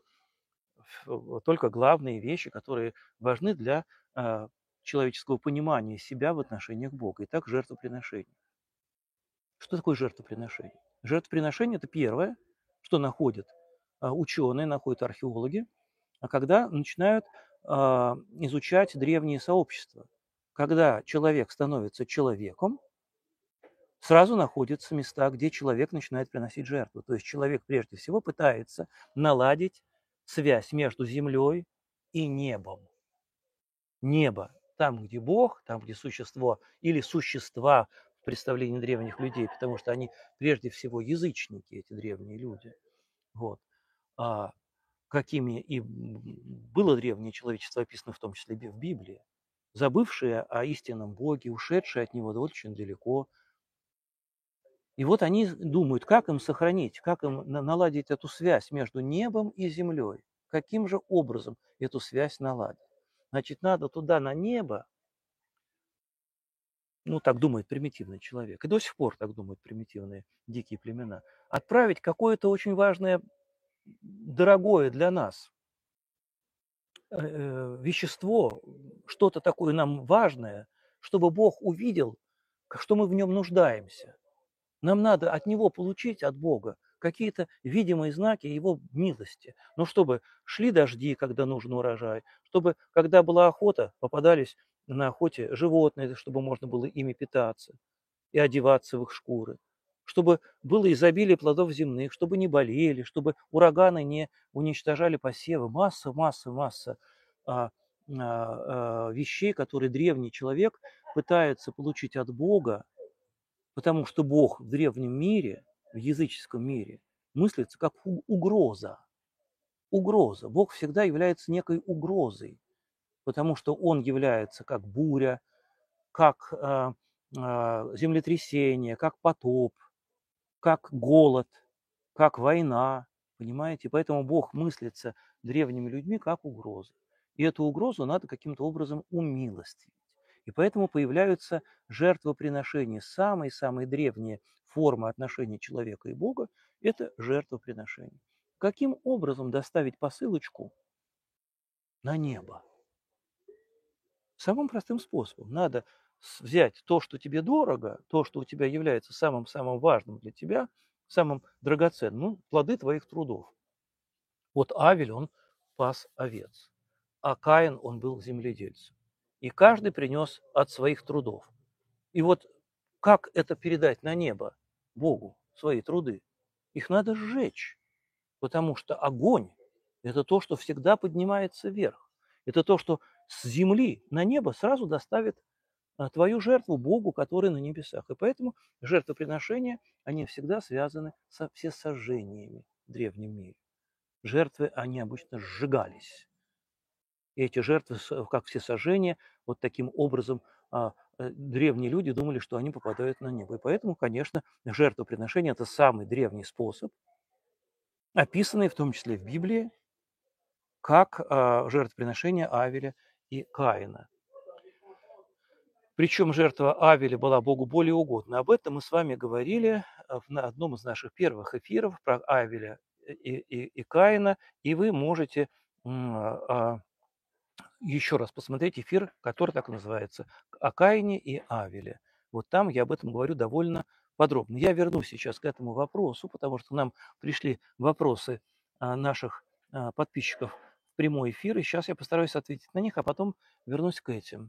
только главные вещи, которые важны для э, человеческого понимания себя в отношениях Бога. Итак, жертвоприношение. Что такое жертвоприношение? Жертвоприношение – это первое, что находят э, ученые, находят археологи, а когда начинают э, изучать древние сообщества. Когда человек становится человеком, сразу находятся места, где человек начинает приносить жертву. То есть человек прежде всего пытается наладить связь между землей и небом. Небо там, где Бог, там, где существо или существа в представлении древних людей, потому что они прежде всего язычники, эти древние люди. Вот. А какими и было древнее человечество описано в том числе в Библии, забывшее о истинном Боге, ушедшее от Него очень далеко, И вот они думают, как им сохранить, как им наладить эту связь между небом и землей. Каким же образом эту связь наладить? Значит, надо туда, на небо, ну, так думает примитивный человек, и до сих пор так думают примитивные дикие племена, отправить какое-то очень важное, дорогое для нас э, э, вещество, что-то такое нам важное, чтобы Бог увидел, что мы в нем нуждаемся. Нам надо от Него получить, от Бога, какие-то видимые знаки Его милости. Ну, чтобы шли дожди, когда нужен урожай, чтобы, когда была охота, попадались на охоте животные, чтобы можно было ими питаться и одеваться в их шкуры, чтобы было изобилие плодов земных, чтобы не болели, чтобы ураганы не уничтожали посевы. Масса, масса, масса а, а, а, вещей, которые древний человек пытается получить от Бога, потому что Бог в древнем мире, в языческом мире, мыслится как угроза. Угроза. Бог всегда является некой угрозой, потому что Он является как буря, как э, э, землетрясение, как потоп, как голод, как война. Понимаете? Поэтому Бог мыслится древними людьми как угроза. И эту угрозу надо каким-то образом умилостивить. И поэтому появляются жертвоприношения. Самые-самые древние формы отношений человека и Бога – это жертвоприношение. Каким образом доставить посылочку на небо? Самым простым способом. Надо взять то, что тебе дорого, то, что у тебя является самым-самым важным для тебя, самым драгоценным, ну, плоды твоих трудов. Вот Авель, он пас овец, а Каин, он был земледельцем. И каждый принес от своих трудов. И вот как это передать на небо Богу, свои труды? Их надо сжечь, потому что огонь – это то, что всегда поднимается вверх. Это то, что с земли на небо сразу доставит а, твою жертву Богу, который на небесах. И поэтому жертвоприношения, они всегда связаны со всесожжениями в древнем мире. Жертвы, они обычно сжигались. И эти жертвы, как всесожжения, вот таким образом а, э, древние люди думали, что они попадают на небо. И поэтому, конечно, жертвоприношение – это самый древний способ, описанный в том числе в Библии, как а, жертвоприношение Авеля и Каина. Причем жертва Авеля была Богу более угодна. Об этом мы с вами говорили на одном из наших первых эфиров про Авеля и, и, и Каина, и вы можете а, еще раз посмотреть эфир, который так и называется «О Каине и Авеле». Вот там я об этом говорю довольно подробно. Я вернусь сейчас к этому вопросу, потому что нам пришли вопросы а, наших а, подписчиков в прямой эфир, и сейчас я постараюсь ответить на них, а потом вернусь к этим.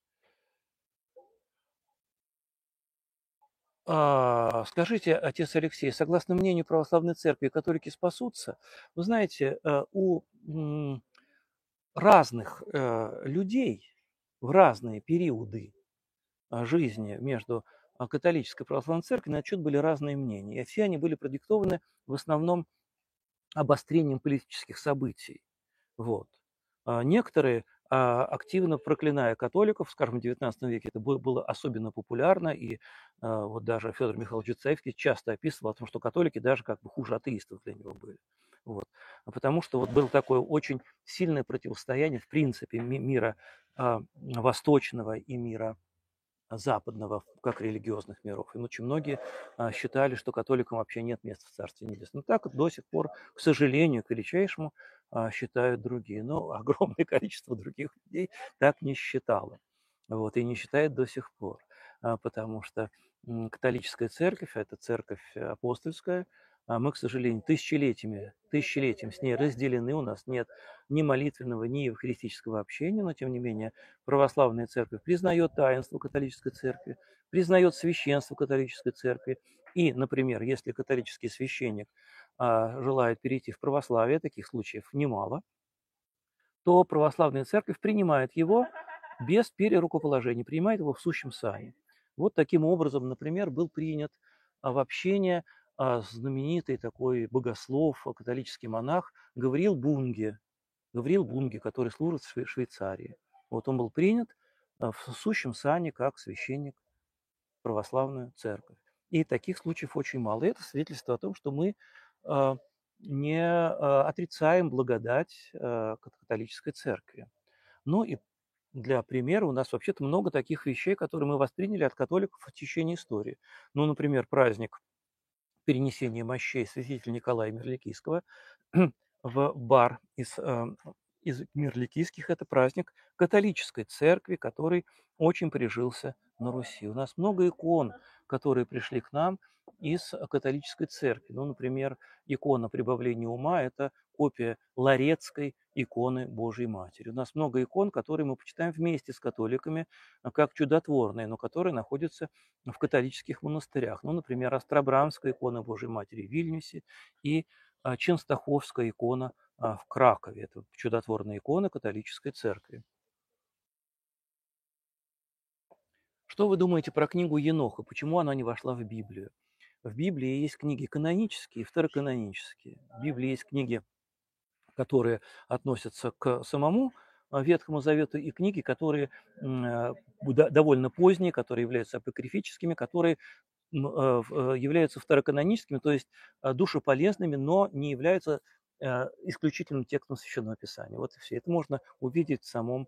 А, скажите, отец Алексей, согласно мнению православной церкви, католики спасутся? Вы знаете, э, у м, разных э, людей в разные периоды а, жизни между а, католической и православной церковью на этот счет были разные мнения. И все они были продиктованы в основном обострением политических событий. Вот. А некоторые, а, активно проклиная католиков, скажем, в девятнадцатом веке это бы- было особенно популярно, и а, вот даже Федор Михайлович Достоевский часто описывал о том, что католики даже как бы хуже атеистов для него были. Вот. А потому что вот было такое очень сильное противостояние, в принципе, ми- мира а, восточного и мира западного, как религиозных миров. И очень многие а, считали, что католикам вообще нет места в Царстве Небесном. Но так до сих пор, к сожалению, к величайшему, а, считают другие. Но огромное количество других людей так не считало. Вот, и не считает до сих пор. А, потому что м, католическая церковь – это церковь апостольская, а мы, к сожалению, тысячелетиями, тысячелетиями с ней разделены. У нас нет ни молитвенного, ни евхаристического общения, но, тем не менее, православная церковь признает таинство католической церкви, признает священство католической церкви. И, например, если католический священник а, желает перейти в православие, таких случаев немало, то православная церковь принимает его без перерукоположения, принимает его в сущем сане. Вот таким образом, например, был принят а, в общение а, знаменитый такой богослов, а, католический монах Гавриил Бунге, Гавриил Бунге, который служит в Шве- Швейцарии. Вот он был принят а, в сущем сане как священник в православную церковь. И таких случаев очень мало. И это свидетельство о том, что мы э, не э, отрицаем благодать э, католической церкви. Ну и для примера, у нас вообще-то много таких вещей, которые мы восприняли от католиков в течение истории. Ну, например, праздник перенесения мощей святителя Николая Мирликийского в бар из, э, из Мирликийских. Это праздник католической церкви, который очень прижился на Руси. У нас много икон, которые пришли к нам из католической церкви. Ну, например, икона прибавления ума – это копия ларетской иконы Божьей Матери. У нас много икон, которые мы почитаем вместе с католиками, как чудотворные, но которые находятся в католических монастырях. Ну, например, Остробрамская икона Божьей Матери в Вильнюсе и а, Ченстаховская икона а, в Кракове. Это чудотворная икона католической церкви. Что вы думаете про книгу Еноха? Почему она не вошла в Библию? В Библии есть книги канонические и второканонические. В Библии есть книги, которые относятся к самому Ветхому Завету, и книги, которые довольно поздние, которые являются апокрифическими, которые являются второканоническими, то есть душеполезными, но не являются исключительным текстом Священного Писания. Вот и все. Это можно увидеть в самом,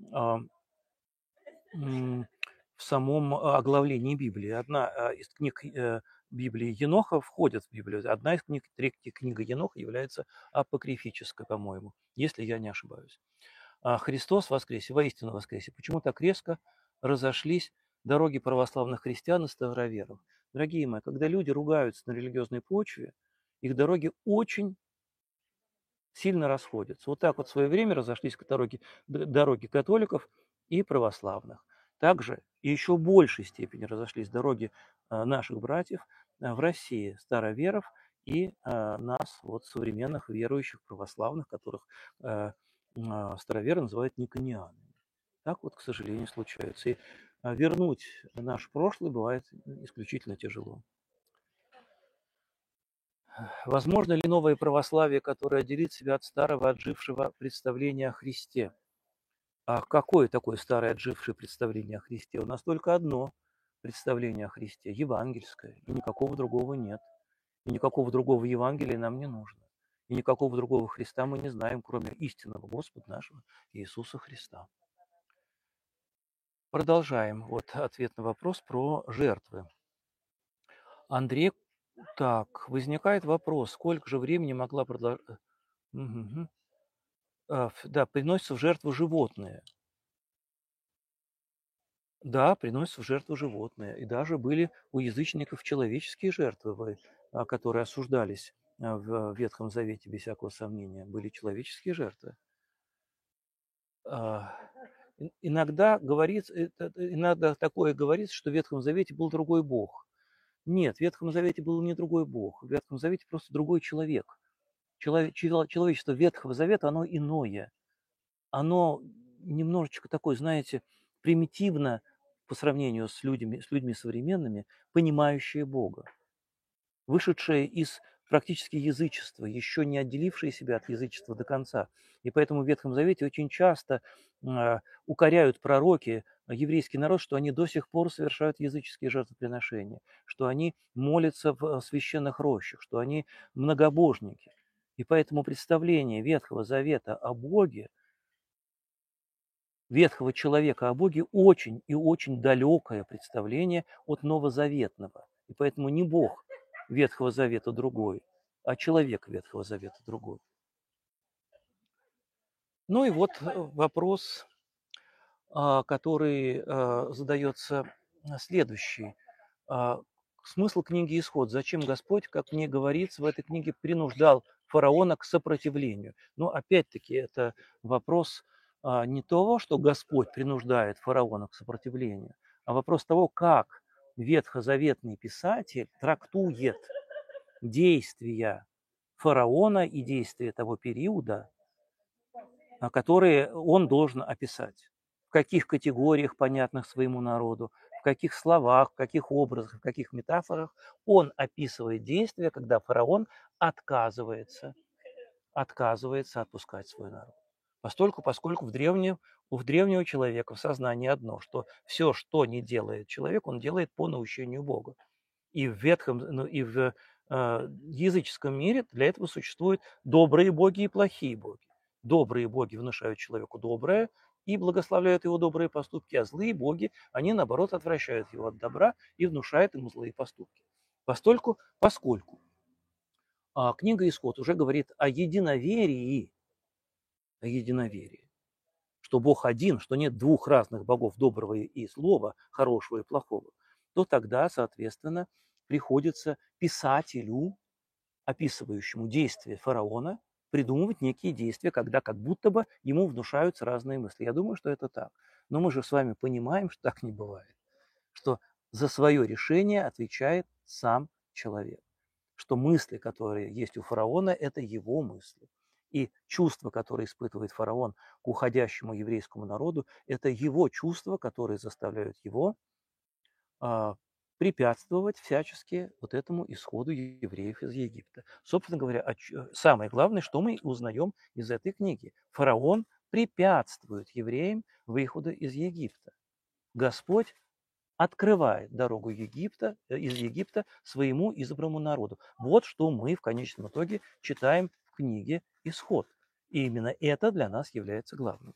в самом оглавлении Библии. Одна из книг Библии Еноха входит в Библию. Одна из книг, третья книга Еноха является апокрифической, по-моему, если я не ошибаюсь. Христос воскресе, воистину воскресе. Почему так резко разошлись дороги православных христиан и староверов? Дорогие мои, когда люди ругаются на религиозной почве, их дороги очень сильно расходятся. Вот так вот в свое время разошлись дороги, дороги католиков и православных. Также и еще в большей степени разошлись дороги наших братьев в России, староверов, и нас, вот современных верующих православных, которых староверы называют никонианами. Так вот, к сожалению, случается. И вернуть наше прошлое бывает исключительно тяжело. Возможно ли новое православие, которое отделит себя от старого отжившего представления о Христе? А какое такое старое отжившее представление о Христе? У нас только одно представление о Христе, евангельское, и никакого другого нет. И никакого другого Евангелия нам не нужно. И никакого другого Христа мы не знаем, кроме истинного Господа нашего Иисуса Христа. Продолжаем. Вот ответ на вопрос про жертвы. Андрей, так, возникает вопрос, сколько же времени могла продолжать... Угу. А, да, приносятся в жертву животные. Да, приносятся в жертву животные. И даже были у язычников человеческие жертвы, которые осуждались в Ветхом Завете, без всякого сомнения. Были человеческие жертвы. Иногда говорится, иногда такое говорится, что в Ветхом Завете был другой Бог. Нет, в Ветхом Завете был не другой Бог. В Ветхом Завете просто другой человек. Человечество Ветхого Завета, оно иное. Оно немножечко такое, знаете, примитивно по сравнению с людьми, с людьми современными, понимающие Бога, вышедшие из практически язычества, еще не отделившие себя от язычества до конца. И поэтому в Ветхом Завете очень часто э, укоряют пророки еврейский народ, что они до сих пор совершают языческие жертвоприношения, что они молятся в священных рощах, что они многобожники. И поэтому представление Ветхого Завета о Боге, ветхого человека о Боге очень и очень далекое представление от новозаветного. И поэтому не Бог Ветхого Завета другой, а человек Ветхого Завета другой. Ну и вот вопрос, который задается следующий. Смысл книги «Исход». Зачем Господь, как мне говорится в этой книге, принуждал фараона к сопротивлению? Но опять-таки это вопрос не того, что Господь принуждает фараона к сопротивлению, а вопрос того, как ветхозаветный писатель трактует действия фараона и действия того периода, которые он должен описать. В каких категориях, понятных своему народу, в каких словах, в каких образах, в каких метафорах он описывает действия, когда фараон отказывается, отказывается отпускать свой народ. Поскольку, поскольку в древнем, у древнего человека в сознании одно, что все, что не делает человек, он делает по наущению Бога. И в ветхом, ну, и в э, языческом мире для этого существуют добрые боги и плохие боги. Добрые боги внушают человеку доброе и благословляют его добрые поступки, а злые боги, они, наоборот, отвращают его от добра и внушают ему злые поступки. Постольку, поскольку а, книга Исход уже говорит о единоверии, о единоверии, что Бог один, что нет двух разных богов, доброго и злого, хорошего и плохого, то тогда, соответственно, приходится писателю, описывающему действия фараона, придумывать некие действия, когда как будто бы ему внушаются разные мысли. Я думаю, что это так. Но мы же с вами понимаем, что так не бывает, что за свое решение отвечает сам человек, что мысли, которые есть у фараона, это его мысли. И чувства, которые испытывает фараон к уходящему еврейскому народу, это его чувства, которые заставляют его а, препятствовать всячески вот этому исходу евреев из Египта. Собственно говоря, самое главное, что мы узнаем из этой книги. Фараон препятствует евреям выхода из Египта. Господь открывает дорогу Египта, из Египта своему избранному народу. Вот что мы в конечном итоге читаем в книге «Исход». И именно это для нас является главным.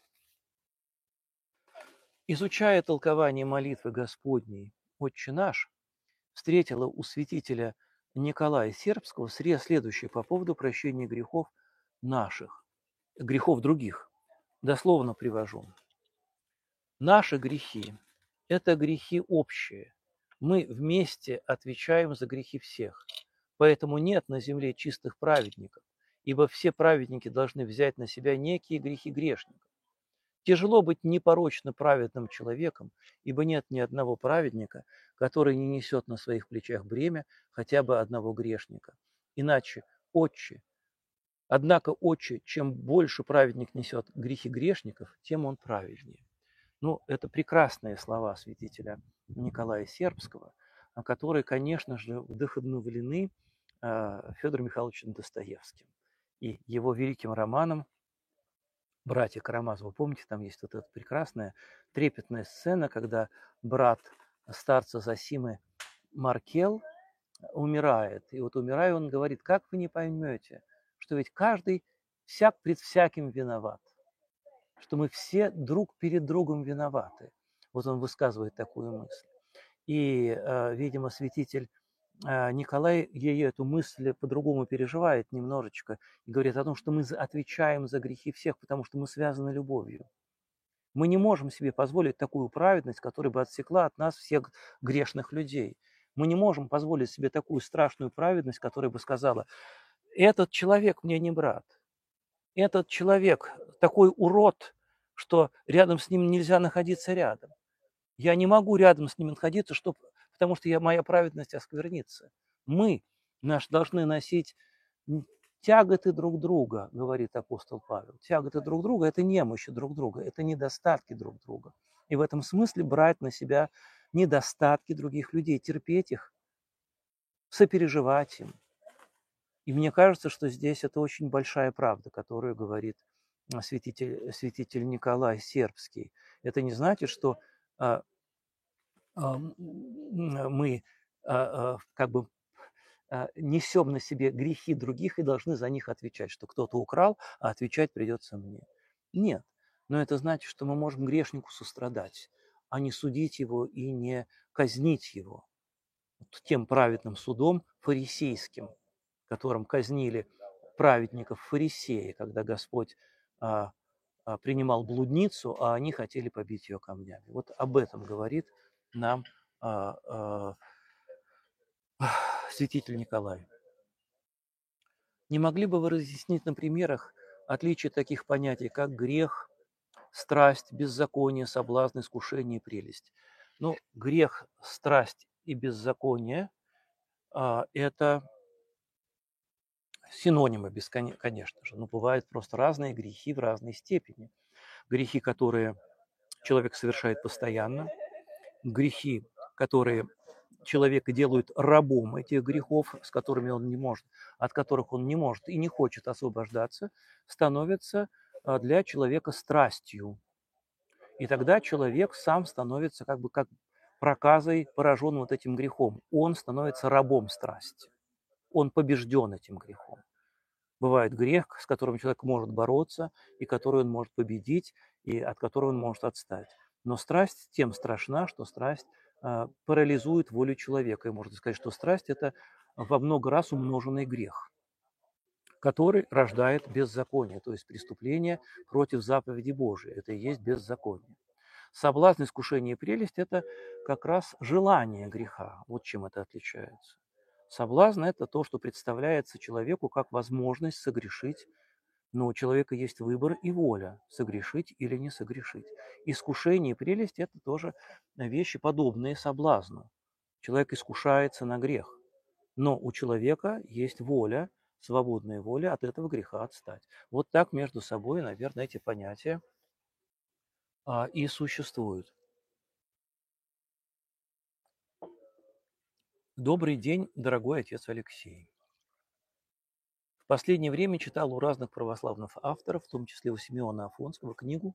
Изучая толкование молитвы Господней «Отче наш», встретила у святителя Николая Сербского следующее по поводу прощения грехов наших, грехов других. Дословно привожу. Наши грехи – это грехи общие. Мы вместе отвечаем за грехи всех. Поэтому нет на земле чистых праведников, ибо все праведники должны взять на себя некие грехи грешников. Тяжело быть непорочно праведным человеком, ибо нет ни одного праведника, который не несет на своих плечах бремя хотя бы одного грешника. Иначе, отче, однако, отче, чем больше праведник несет грехи грешников, тем он праведнее. Ну, это прекрасные слова святителя Николая Сербского, которые, конечно же, вдохновлены Федором Михайловичем Достоевским и его великим романом «Братья Карамазовы». Помните, там есть вот эта прекрасная трепетная сцена, когда брат старца Зосимы Маркел умирает. И вот умирая, он говорит: как вы не поймете, что ведь каждый всяк пред всяким виноват, что мы все друг перед другом виноваты. Вот он высказывает такую мысль. И, видимо, святитель Николай ее эту мысль по-другому переживает немножечко и говорит о том, что мы отвечаем за грехи всех, потому что мы связаны любовью. Мы не можем себе позволить такую праведность, которая бы отсекла от нас всех грешных людей. Мы не можем позволить себе такую страшную праведность, которая бы сказала: этот человек мне не брат, этот человек такой урод, что рядом с ним нельзя находиться рядом. Я не могу рядом с ним находиться, чтобы, потому что я, моя праведность осквернится. Мы наш, должны носить тяготы друг друга, говорит апостол Павел. Тяготы друг друга – это немощи друг друга, это недостатки друг друга. И в этом смысле брать на себя недостатки других людей, терпеть их, сопереживать им. И мне кажется, что здесь это очень большая правда, которую говорит святитель, святитель Николай Сербский. Это не значит, что а, а, мы а, а, как бы несем на себе грехи других и должны за них отвечать, что кто-то украл, а отвечать придется мне. Нет. Но это значит, что мы можем грешнику сострадать, а не судить его и не казнить его тем праведным судом фарисейским, которым казнили праведников фарисеи, когда Господь а, а, принимал блудницу, а они хотели побить ее камнями. Вот об этом говорит нам а, а, святитель Николай. Не могли бы вы разъяснить на примерах отличие таких понятий, как грех, страсть, беззаконие, соблазн, искушение и прелесть? Ну, грех, страсть и беззаконие а, – это синонимы, конечно же, но бывают просто разные грехи в разной степени. Грехи, которые человек совершает постоянно, грехи, которые человека делают рабом этих грехов, с которыми он не может, от которых он не может и не хочет освобождаться, становятся для человека страстью. И тогда человек сам становится как бы как проказой поражен вот этим грехом. Он становится рабом страсти. Он побежден этим грехом. Бывает грех, с которым человек может бороться, и который он может победить, и от которого он может отстать. Но страсть тем страшна, что страсть э, парализует волю человека. И можно сказать, что страсть – это во много раз умноженный грех, который рождает беззаконие, то есть преступление против заповеди Божией. Это и есть беззаконие. Соблазн, искушение и прелесть – это как раз желание греха. Вот чем это отличается. Соблазн – это то, что представляется человеку как возможность согрешить, но у человека есть выбор и воля – согрешить или не согрешить. Искушение и прелесть – это тоже вещи, подобные соблазну. Человек искушается на грех, но у человека есть воля, свободная воля от этого греха отстать. Вот так между собой, наверное, эти понятия а, и существуют. Добрый день, дорогой отец Алексей. В последнее время читал у разных православных авторов, в том числе у Симеона Афонского, книгу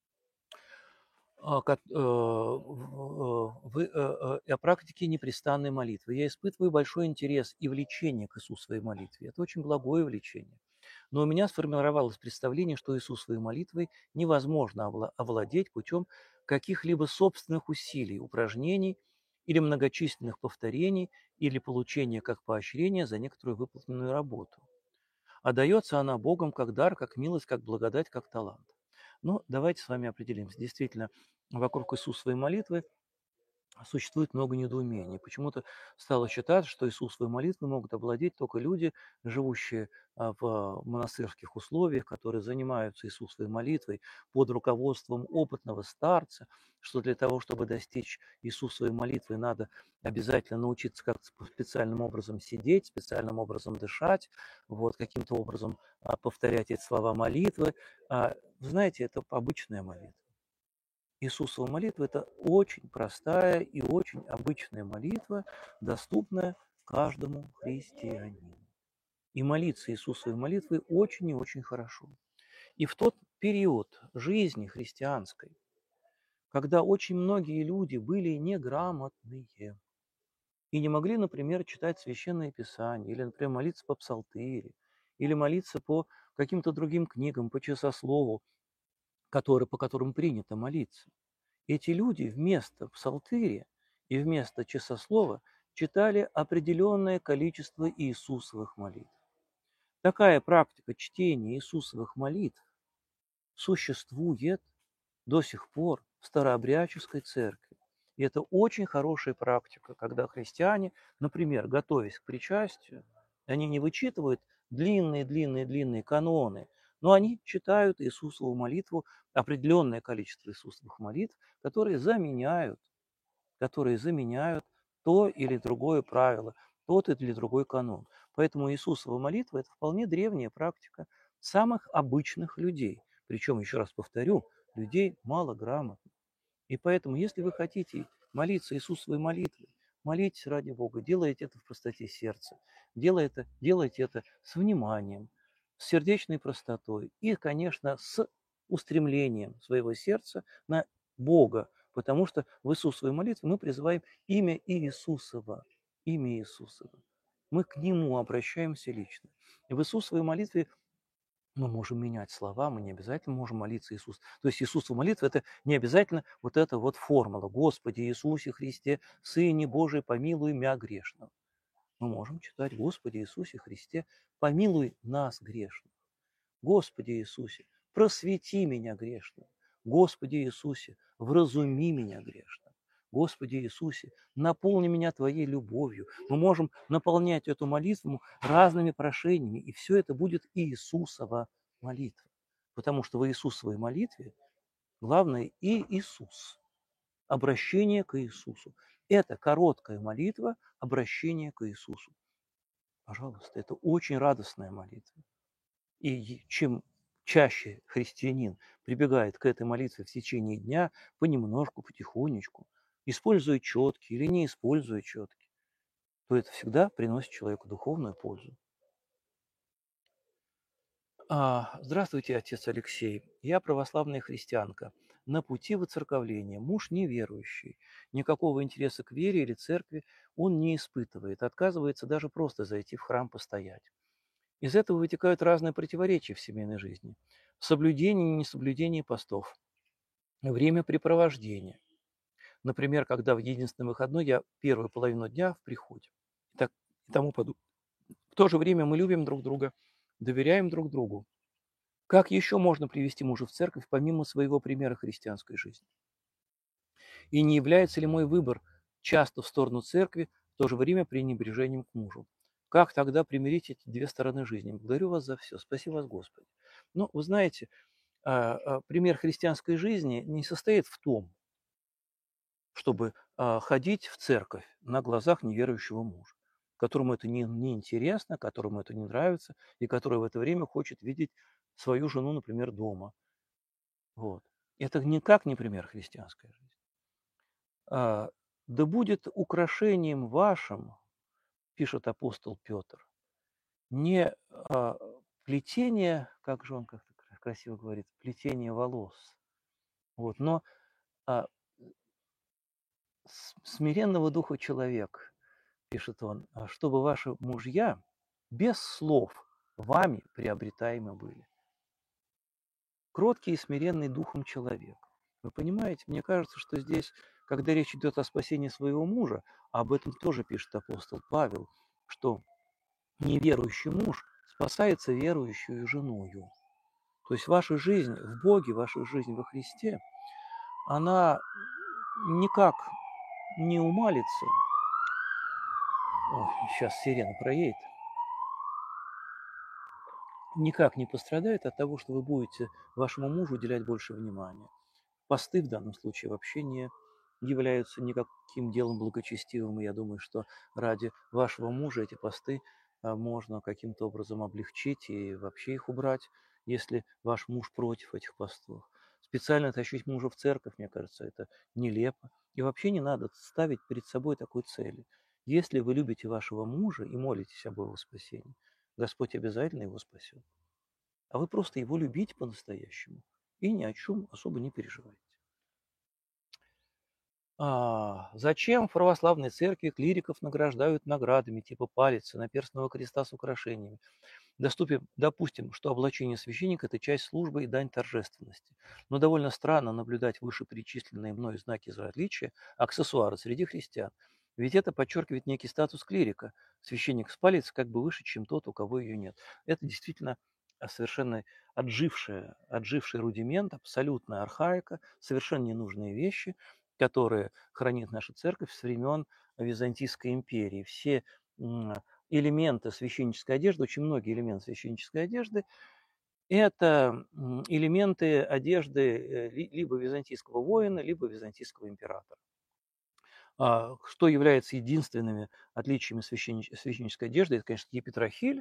о практике непрестанной молитвы. Я испытываю большой интерес и влечение к Иисусовой молитве. Это очень благое влечение. Но у меня сформировалось представление, что Иисусовой молитвой невозможно овладеть путем каких-либо собственных усилий, упражнений или многочисленных повторений, или получения как поощрения за некоторую выполненную работу. А дается она Богом как дар, как милость, как благодать, как талант. Но давайте с вами определимся. Действительно, вокруг Иисусовой молитвы существует много недоумений. Почему-то стало считаться, что Иисусовой молитвой могут овладеть только люди, живущие в монастырских условиях, которые занимаются Иисусовой молитвой под руководством опытного старца, что для того, чтобы достичь Иисусовой молитвы, надо обязательно научиться как-то специальным образом сидеть, специальным образом дышать, вот, каким-то образом повторять эти слова молитвы. Вы знаете, это обычная молитва. Иисусова молитва – это очень простая и очень обычная молитва, доступная каждому христианину. И молиться Иисусовой молитвой очень и очень хорошо. И в тот период жизни христианской, когда очень многие люди были неграмотные и не могли, например, читать Священное Писание, или, например, молиться по псалтыре, или молиться по каким-то другим книгам, по часослову, который, по которым принято молиться. Эти люди вместо псалтыри и вместо часослова читали определенное количество Иисусовых молитв. Такая практика чтения Иисусовых молитв существует до сих пор в старообрядческой церкви. И это очень хорошая практика, когда христиане, например, готовясь к причастию, они не вычитывают длинные-длинные-длинные каноны, но они читают Иисусову молитву, определенное количество Иисусовых молитв, которые заменяют, которые заменяют то или другое правило, тот или другой канон. Поэтому Иисусова молитва – это вполне древняя практика самых обычных людей. Причем, еще раз повторю, людей малограмотных. И поэтому, если вы хотите молиться Иисусовой молитвой, молитесь ради Бога, делайте это в простоте сердца, делайте это, делайте это с вниманием, с сердечной простотой и, конечно, с устремлением своего сердца на Бога, потому что в Иисусовой молитве мы призываем имя Иисусова, имя Иисусова. Мы к Нему обращаемся лично. И в Иисусовой молитве мы можем менять слова, мы не обязательно можем молиться Иисусу. То есть Иисусова молитва – это не обязательно вот эта вот формула «Господи Иисусе Христе, Сыне Божий, помилуй мя грешного». Мы можем читать «Господи Иисусе Христе, помилуй нас грешных». «Господи Иисусе, просвети меня грешного». «Господи Иисусе, вразуми меня грешного». «Господи Иисусе, наполни меня Твоей любовью». Мы можем наполнять эту молитву разными прошениями, и все это будет Иисусова молитва. Потому что в Иисусовой молитве главное и Иисус, обращение к Иисусу. Это короткая молитва, обращение к Иисусу. Пожалуйста, это очень радостная молитва. И чем чаще христианин прибегает к этой молитве в течение дня, понемножку, потихонечку, используя четки или не используя четки, то это всегда приносит человеку духовную пользу. Здравствуйте, отец Алексей. Я православная христианка. на пути выцерковления. Муж неверующий, никакого интереса к вере или церкви он не испытывает, отказывается даже просто зайти в храм постоять. Из этого вытекают разные противоречия в семейной жизни. Соблюдение и несоблюдение постов, времяпрепровождение. Например, когда в единственный выходной я первую половину дня в приходе. И так, и тому подобное. В то же время мы любим друг друга, доверяем друг другу. Как еще можно привести мужа в церковь, помимо своего примера христианской жизни? И не является ли мой выбор часто в сторону церкви, в то же время пренебрежением к мужу? Как тогда примирить эти две стороны жизни? Благодарю вас за все. Спасибо вас, Господи. Но вы знаете, а, а, пример христианской жизни не состоит в том, чтобы а, ходить в церковь на глазах неверующего мужа, которому это не, не интересно, которому это не нравится, и который в это время хочет видеть свою жену, например, дома. Вот. Это никак не пример христианской жизни. А, да будет украшением вашим, пишет апостол Петр, не а, плетение, как же он как-то красиво говорит, плетение волос, вот, но а, смиренного духа человек, пишет он, чтобы ваши мужья без слов вами приобретаемы были. Кроткий и смиренный духом человек. Вы понимаете, мне кажется, что здесь, когда речь идет о спасении своего мужа, об этом тоже пишет апостол Павел, что неверующий муж спасается верующую женою. То есть ваша жизнь в Боге, ваша жизнь во Христе, она никак не умалится. Ой, сейчас сирена проедет. Никак не пострадает от того, что вы будете вашему мужу уделять больше внимания. Посты в данном случае вообще не являются никаким делом благочестивым. И я думаю, что ради вашего мужа эти посты можно каким-то образом облегчить и вообще их убрать, если ваш муж против этих постов. Специально тащить мужа в церковь, мне кажется, это нелепо. И вообще не надо ставить перед собой такой цели. Если вы любите вашего мужа и молитесь об его спасении, Господь обязательно его спасет. А вы просто его любите по-настоящему и ни о чем особо не переживайте. А, зачем в православной церкви клириков награждают наградами типа палицы, наперстного креста с украшениями? Доступим, допустим, что облачение священника – это часть службы и дань торжественности. Но довольно странно наблюдать вышеперечисленные мной знаки за отличия, аксессуары среди христиан. Ведь это подчеркивает некий статус клирика. Священник с палицей как бы выше, чем тот, у кого ее нет. Это действительно совершенно отживший, отживший рудимент, абсолютная архаика, совершенно ненужные вещи, которые хранит наша церковь с времен Византийской империи. Все элементы священнической одежды, очень многие элементы священнической одежды, это элементы одежды либо византийского воина, либо византийского императора. Что является единственными отличиями священнической одежды, это, конечно, епитрахиль,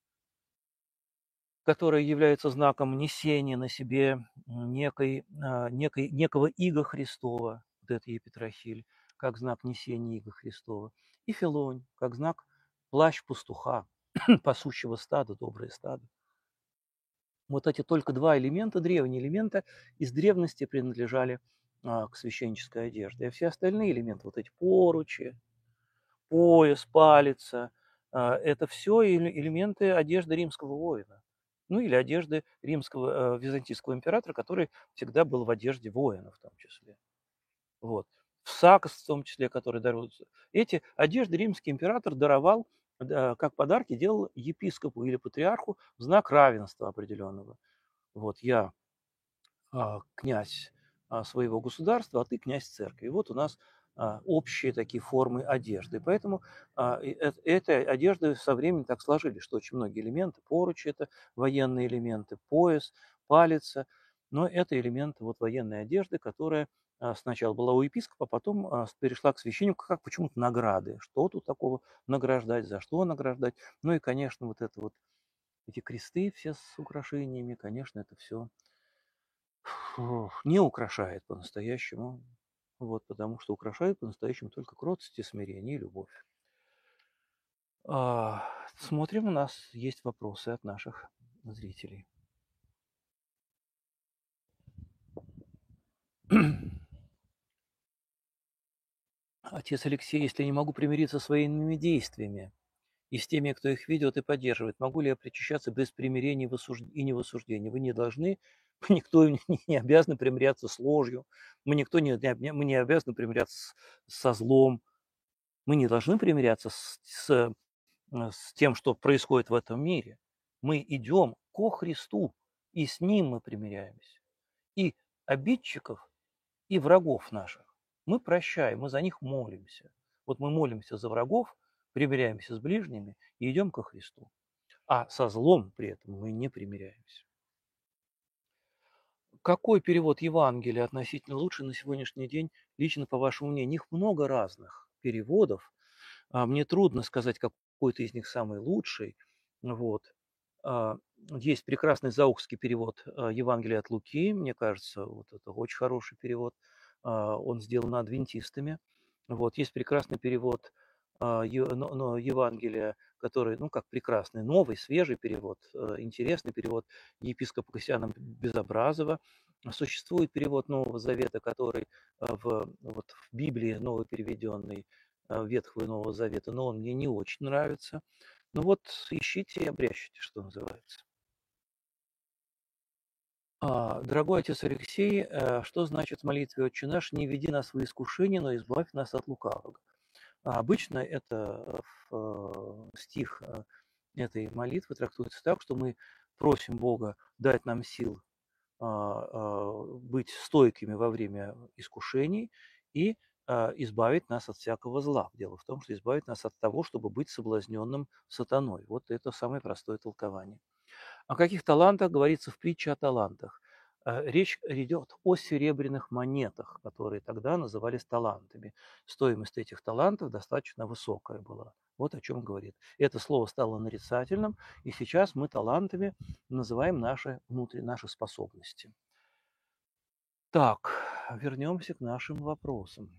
которая является знаком несения на себе некой, некой, некого иго Христова, вот это епитрахиль, как знак несения иго Христова, и филонь, как знак плащ пастуха, пасущего стада, доброе стадо. Вот эти только два элемента, древние элемента, из древности принадлежали а, к священнической одежде. А все остальные элементы, вот эти поручи, пояс, палица, а, это все элементы одежды римского воина. Ну или одежды римского, э, византийского императора, который всегда был в одежде воина в том числе. Вот. В сакос в том числе, который даруется. Эти одежды римский император даровал, да, как подарки делал епископу или патриарху в знак равенства определенного. Вот я а, князь а, своего государства, а ты князь церкви. И вот у нас а, общие такие формы одежды. Поэтому а, э, эти одежды со временем так сложились, что очень многие элементы, поручи это военные элементы, пояс, палица, но это элементы вот военной одежды, которая а, сначала была у епископа, а потом а, перешла к священнику как почему-то награды. Что тут такого награждать, за что награждать? Ну и, конечно, вот это вот эти кресты все с украшениями, конечно, это все не украшает по-настоящему. Вот, потому что украшает по-настоящему только кротость и смирение и любовь. А, смотрим, у нас есть вопросы от наших зрителей. Отец Алексей, если я не могу примириться со своими действиями и с теми, кто их ведет и поддерживает, могу ли я причащаться без примирения и высуж- и невосуждения? Вы не должны, мы никто не, не обязан примиряться с ложью, мы никто не, не обня- мы не обязаны примиряться с- со злом, мы не должны примиряться с, с, э, с тем, что происходит в этом мире. Мы идем ко Христу, и с Ним мы примиряемся. И обидчиков, и врагов наших мы прощаем, мы за них молимся. Вот мы молимся за врагов, примиряемся с ближними и идем ко Христу. А со злом при этом мы не примиряемся. Какой перевод Евангелия относительно лучше на сегодняшний день, лично по вашему мнению? Их много разных переводов. А, Мне трудно сказать, какой-то из них самый лучший. Вот. А, Есть прекрасный заухский перевод а, Евангелия от Луки. Мне кажется, вот это очень хороший перевод. А, Он сделан адвентистами. Вот. Есть прекрасный перевод а, Е- но- но Евангелия, который, ну, как прекрасный, новый, свежий перевод, э, интересный перевод епископа Кассиана Безобразова. Существует перевод Нового Завета, который а, в, вот, в Библии новопереведенный, а, Ветхого и Нового Завета, но он мне не очень нравится. Ну вот ищите и обрящите, что называется. А, Дорогой отец Алексей, э, что значит в молитве «Отче наш»: «Не веди нас в искушение, но избавь нас от лукавого»? А Обычно это э, стих э, этой молитвы трактуется так, что мы просим Бога дать нам сил а, а, быть стойкими во время искушений и а, избавить нас от всякого зла. Дело в том, что избавить нас от того, чтобы быть соблазненным сатаной. Вот это самое простое толкование. О каких талантах говорится в притче о талантах? Э, Речь идет о серебряных монетах, которые тогда назывались талантами. Стоимость этих талантов достаточно высокая была. Вот о чем говорит. Это слово стало нарицательным, и сейчас мы талантами называем наши внутренние наши способности. Так, вернемся к нашим вопросам.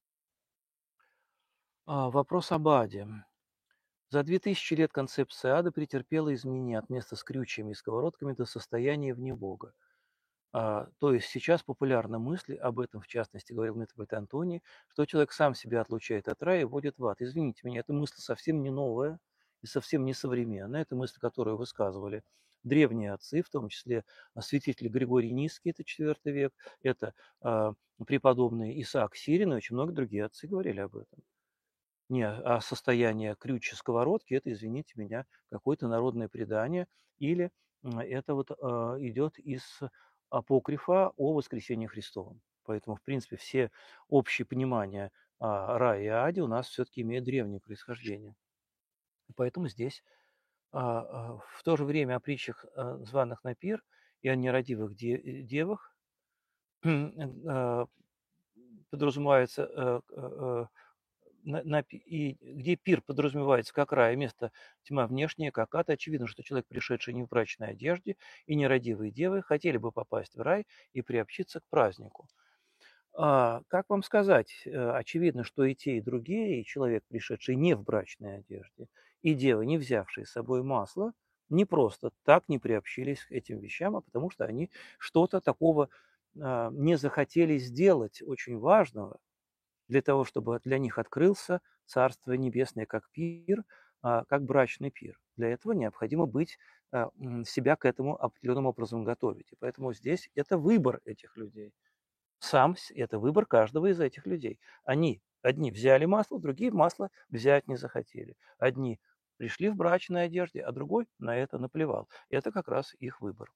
А, Вопрос об аде. За две тысячи лет концепция ада претерпела изменения от места с крючьями и сковородками до состояния вне Бога. А, то есть сейчас популярны мысли, об этом в частности говорил митрополит Антоний, что человек сам себя отлучает от рая и вводит в ад. Извините меня, эта мысль совсем не новая и совсем не современная. Это мысль, которую высказывали древние отцы, в том числе а, святитель Григорий Низкий, это четвёртый век, это а, преподобный Исаак Сирин и очень многие другие отцы говорили об этом. Не, а состояние крючья сковородки — это, извините меня, какое-то народное предание или м, это вот а, идет из апокрифа о воскресении Христовом. Поэтому, в принципе, все общие понимания о рае и аде у нас все-таки имеют древнее происхождение. Поэтому здесь а, а, в то же время о притчах а, званых на пир и о нерадивых де- девах а, подразумевается э, э, на, на и где пир подразумевается как рай, а место тьма внешняя, как ад, очевидно, что человек, пришедший не в брачной одежде, и нерадивые девы хотели бы попасть в рай и приобщиться к празднику. А, как вам сказать, э, очевидно, что и те, и другие, и человек, пришедший не в брачной одежде, и девы, не взявшие с собой масло, не просто так не приобщились к этим вещам, а потому что они что-то такого а, не захотели сделать очень важного, для того, чтобы для них открылся Царство Небесное как пир, а, как брачный пир. Для этого необходимо быть, а, м, себя к этому определенным образом готовить. И поэтому здесь это выбор этих людей. Сам с- это выбор каждого из этих людей. Они одни взяли масло, другие масло взять не захотели. Одни пришли в брачной одежде, а другой на это наплевал. Это как раз их выбор.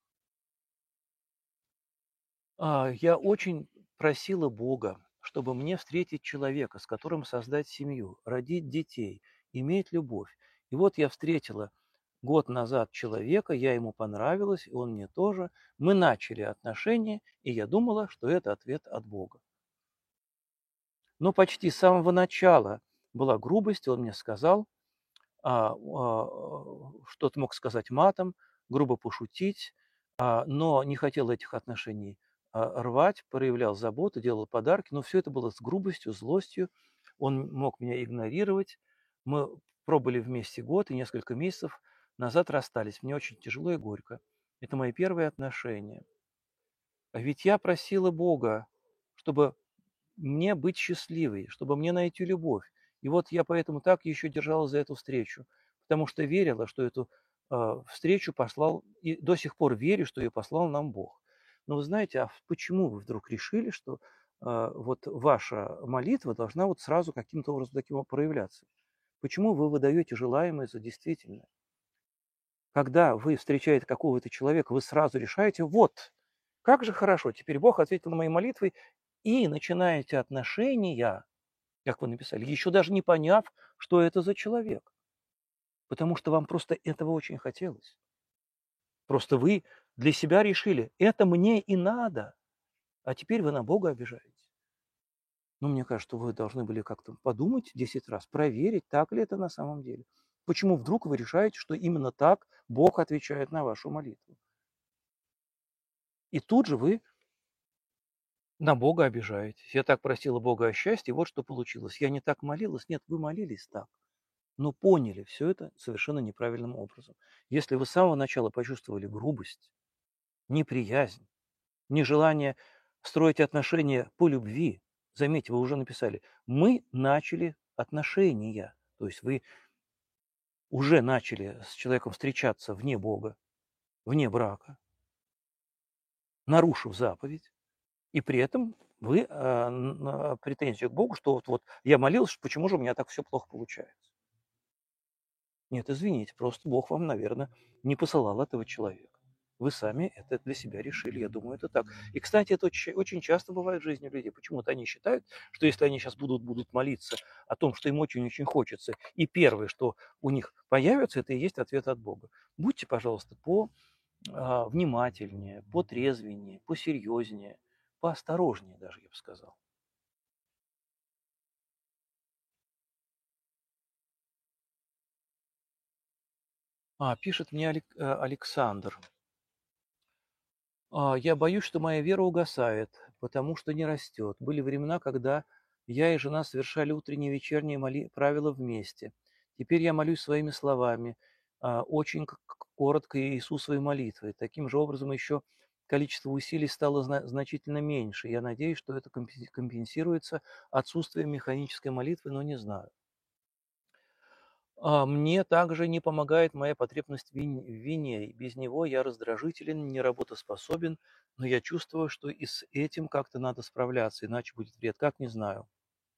А, Я очень просила Бога, чтобы мне встретить человека, с которым создать семью, родить детей, иметь любовь. И вот я встретила год назад человека, я ему понравилась, и он мне тоже. Мы начали отношения, и я думала, что это ответ от Бога. Но почти с самого начала была грубость, он мне сказал, а, а, что-то мог сказать матом, грубо пошутить, а, но не хотел этих отношений а, рвать, проявлял заботу, делал подарки, но все это было с грубостью, злостью. Он мог меня игнорировать. Мы пробыли вместе год и несколько месяцев назад расстались. Мне очень тяжело и горько. Это мои первые отношения. А ведь я просила Бога, чтобы мне быть счастливой, чтобы мне найти любовь. И вот я поэтому так еще держалась за эту встречу, потому что верила, что эту э, встречу послал, и до сих пор верю, что ее послал нам Бог. Но вы знаете, а почему вы вдруг решили, что э, вот ваша молитва должна вот сразу каким-то образом таким проявляться? Почему вы выдаете желаемое за действительное? Когда вы встречаете какого-то человека, вы сразу решаете, вот, как же хорошо, теперь Бог ответил на мои молитвы, и начинаете отношения, как вы написали, еще даже не поняв, что это за человек, потому что вам просто этого очень хотелось. Просто вы для себя решили, это мне и надо, а теперь вы на Бога обижаетесь. Ну, мне кажется, что вы должны были как-то подумать десять раз, проверить, так ли это на самом деле. Почему вдруг вы решаете, что именно так Бог отвечает на вашу молитву? И тут же вы на Бога обижаетесь. Я так просила Бога о счастье, вот что получилось. Я не так молилась. Нет, вы молились так, но поняли все это совершенно неправильным образом. Если вы с самого начала почувствовали грубость, неприязнь, нежелание строить отношения по любви, заметьте, вы уже написали, мы начали отношения. То есть вы уже начали с человеком встречаться вне Бога, вне брака, нарушив заповедь. И при этом вы а, на претензию к Богу, что вот, вот я молился, почему же у меня так все плохо получается? Нет, извините, просто Бог вам, наверное, не посылал этого человека. Вы сами это для себя решили, я думаю, это так. И, кстати, это очень, очень часто бывает в жизни людей. Почему-то они считают, что если они сейчас будут, будут молиться о том, что им очень-очень хочется, и первое, что у них появится, это и есть ответ от Бога. Будьте, пожалуйста, по а, внимательнее, потрезвеннее, посерьезнее, поосторожнее даже, я бы сказал. А, пишет мне Алек- э, Александр. А, Я боюсь, что моя вера угасает, потому что не растет. Были времена, когда я и жена совершали утренние и вечерние моли... правила вместе. Теперь я молюсь своими словами, а, очень к- к- коротко Иисусовой молитвой. Таким же образом еще количество усилий стало зна- значительно меньше. Я надеюсь, что это компенси- компенсируется отсутствием механической молитвы, но не знаю. А, Мне также не помогает моя потребность в вин- в вине. Без него я раздражителен, неработоспособен, но я чувствую, что и с этим как-то надо справляться, иначе будет вред. Как, не знаю.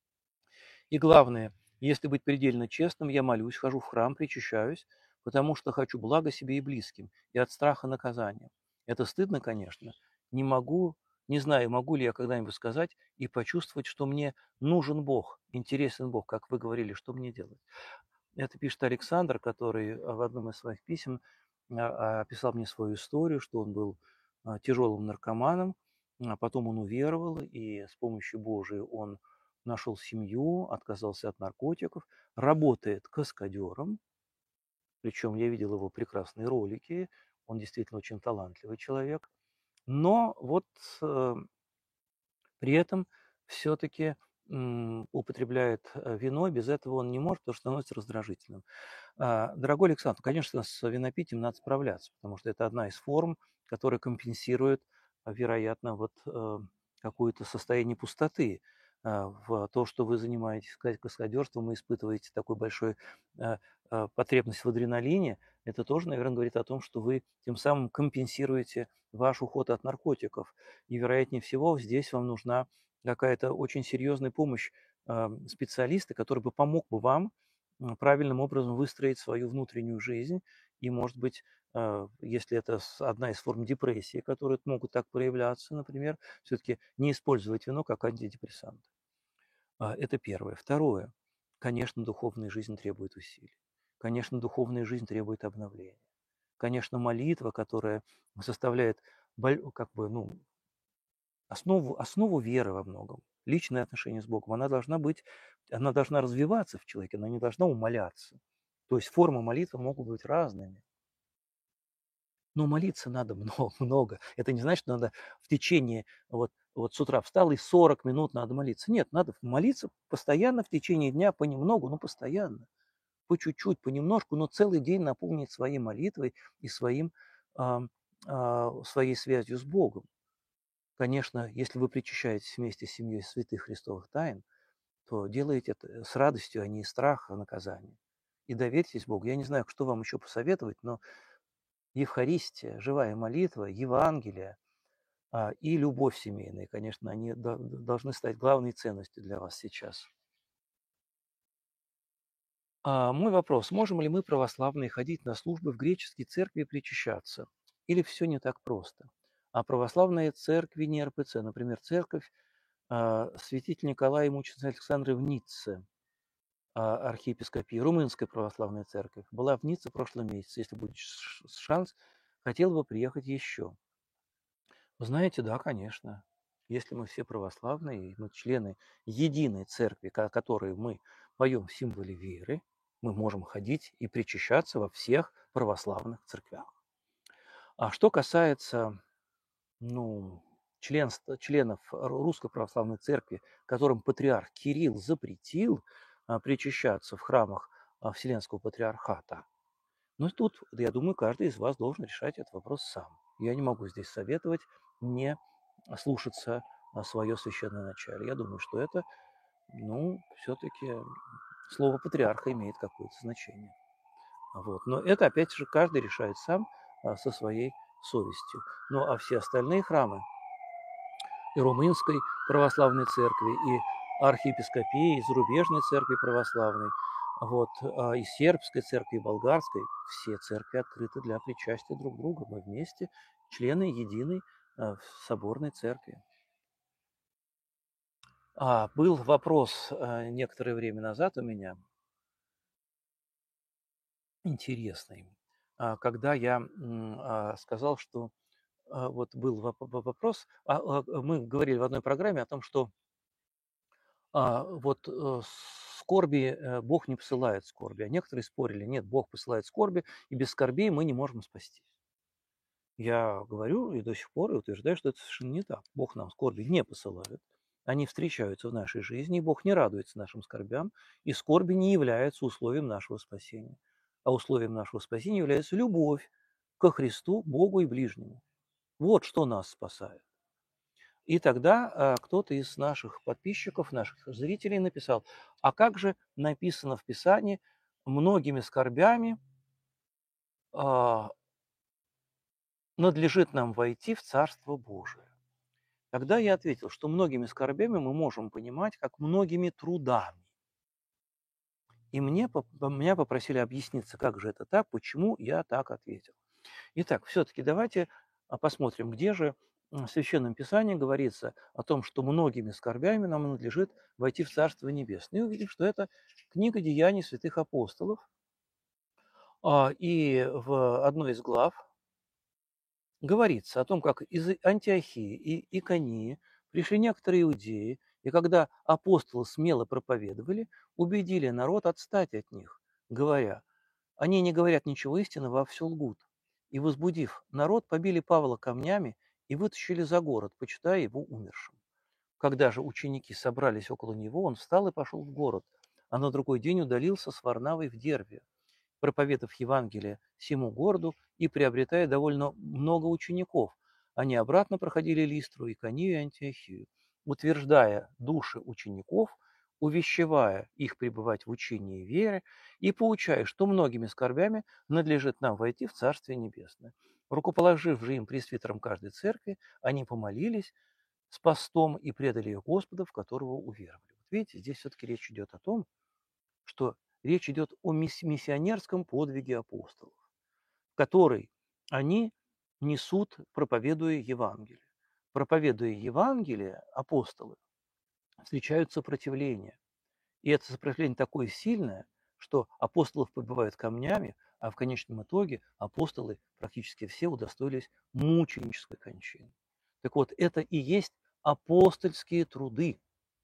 И главное, если быть предельно честным, я молюсь, хожу в храм, причащаюсь, потому что хочу блага себе и близким, и от страха наказания. Это стыдно, конечно. Не могу, не знаю, могу ли я когда-нибудь сказать и почувствовать, что мне нужен Бог, интересен Бог, как вы говорили, что мне делать. Это пишет Александр, который а, в одном из своих писем а, а, описал мне свою историю, что он был а, тяжелым наркоманом, а потом он уверовал, и с помощью Божией он нашел семью, отказался от наркотиков, работает каскадером, причем я видел его прекрасные ролики, он действительно очень талантливый человек, но вот э, при этом все-таки употребляет э, вино, без этого он не может, потому что становится раздражительным. А, Дорогой Александр, конечно, с винопитием надо справляться, потому что это одна из форм, которая компенсирует, а, вероятно, вот э, какое-то состояние пустоты. А, В то, что вы занимаетесь ка- каскадерством и испытываете такой большой а, а, потребность в адреналине, это тоже, наверное, говорит о том, что вы тем самым компенсируете ваш уход от наркотиков. И, вероятнее всего, здесь вам нужна какая-то очень серьезная помощь а, специалиста, который бы помог бы вам м, правильным образом выстроить свою внутреннюю жизнь. И, может быть, э, если это с- одна из форм депрессии, которые могут так проявляться, например, все-таки не использовать вино как антидепрессант. А, Это первое. Второе. Конечно, духовная жизнь требует усилий. Конечно, духовная жизнь требует обновления. Конечно, молитва, которая составляет боль- как бы, ну, основу, основу веры во многом, личное отношение с Богом, она должна быть, она должна развиваться в человеке, она не должна умаляться. То есть формы молитвы могут быть разными. Но молиться надо много, много. Это не значит, что надо в течение, вот, вот с утра встал и сорок минут надо молиться. Нет, надо молиться постоянно в течение дня, понемногу, но постоянно. По чуть-чуть, понемножку, но целый день наполнить своей молитвой и своим, а, а, своей связью с Богом. Конечно, если вы причащаетесь вместе с семьей святых христовых тайн, то делаете это с радостью, а не из страха наказания. И доверьтесь Богу. Я не знаю, что вам еще посоветовать, но Евхаристия, живая молитва, Евангелие а, и любовь семейная, конечно, они до- должны стать главной ценностью для вас сейчас. А, мой вопрос. Можем ли мы, православные, ходить на службы в греческие церкви и причащаться? Или все не так просто? А православные церкви не эр пэ цэ, например, церковь а, святителя Николая и мученицы Александры в Ницце, а, архиепископии, Румынская православная церковь, была в Ницце в прошлом месяце. Если будет ш- шанс, хотел бы приехать еще. Вы знаете, да, конечно. Если мы все православные, и мы члены единой церкви, ко- которой мы поем в символе веры, мы можем ходить и причащаться во всех православных церквях. А что касается, ну, членства, членов Русской Православной Церкви, которым патриарх Кирилл запретил а, причащаться в храмах а, Вселенского Патриархата, ну, тут, я думаю, каждый из вас должен решать этот вопрос сам. Я не могу здесь советовать не слушаться а, свое священное начало. Я думаю, что это, ну, все-таки слово патриарха имеет какое-то значение. Вот. Но это, опять же, каждый решает сам а, со своей совестью. Ну, а все остальные храмы и Румынской православной церкви, и архиепископии, и зарубежной церкви православной, вот, а, и сербской церкви, и болгарской, все церкви открыты для причастия друг друга. Мы вместе члены единой а, соборной церкви. А, был вопрос а, некоторое время назад у меня интересный, а, когда я м, а, сказал, что а, вот был воп- вопрос, а, а, мы говорили в одной программе о том, что а, вот э, скорби э, Бог не посылает скорби, а некоторые спорили, нет, Бог посылает скорби, и без скорбей мы не можем спастись. Я говорю и до сих пор и утверждаю, что это совершенно не так. Бог нам скорби не посылает. Они встречаются в нашей жизни, и Бог не радуется нашим скорбям, и скорби не являются условием нашего спасения. А условием нашего спасения является любовь ко Христу, Богу и ближнему. Вот что нас спасает. И тогда а, кто-то из наших подписчиков, наших зрителей написал, а как же написано в Писании, многими скорбями а, надлежит нам войти в Царство Божие. Тогда я ответил, что многими скорбями мы можем понимать, как многими трудами. И мне, меня попросили объясниться, как же это так, почему я так ответил. Итак, все-таки давайте а, посмотрим, где же в Священном Писании говорится о том, что многими скорбями нам надлежит войти в Царство Небесное. И увидим, что это книга Деяний святых апостолов. А, И в одной из глав говорится о том, как из Антиохии и Иконии пришли некоторые иудеи, и когда апостолы смело проповедовали, убедили народ отстать от них, говоря, они не говорят ничего истинного, а все лгут. И, возбудив народ, побили Павла камнями и вытащили за город, почитая его умершим. Когда же ученики собрались около него, он встал и пошел в город, а на другой день удалился с Варнавой в Дербе, проповедав Евангелие всему городу и приобретая довольно много учеников. Они обратно проходили Листру, Иконию и Антиохию, утверждая души учеников, увещевая их пребывать в учении и вере и поучая, что многими скорбями надлежит нам войти в Царствие Небесное. Рукоположив же им пресвитером каждой церкви, они помолились с постом и предали их Господа, в которого уверовали. Вот видите, здесь все-таки речь идет о том, что речь идет о миссионерском подвиге апостолов, в который они несут, проповедуя Евангелие. Проповедуя Евангелие, апостолы встречают сопротивление. И это сопротивление такое сильное, что апостолов побивают камнями, а в конечном итоге апостолы практически все удостоились мученической кончины. Так вот, это и есть апостольские труды,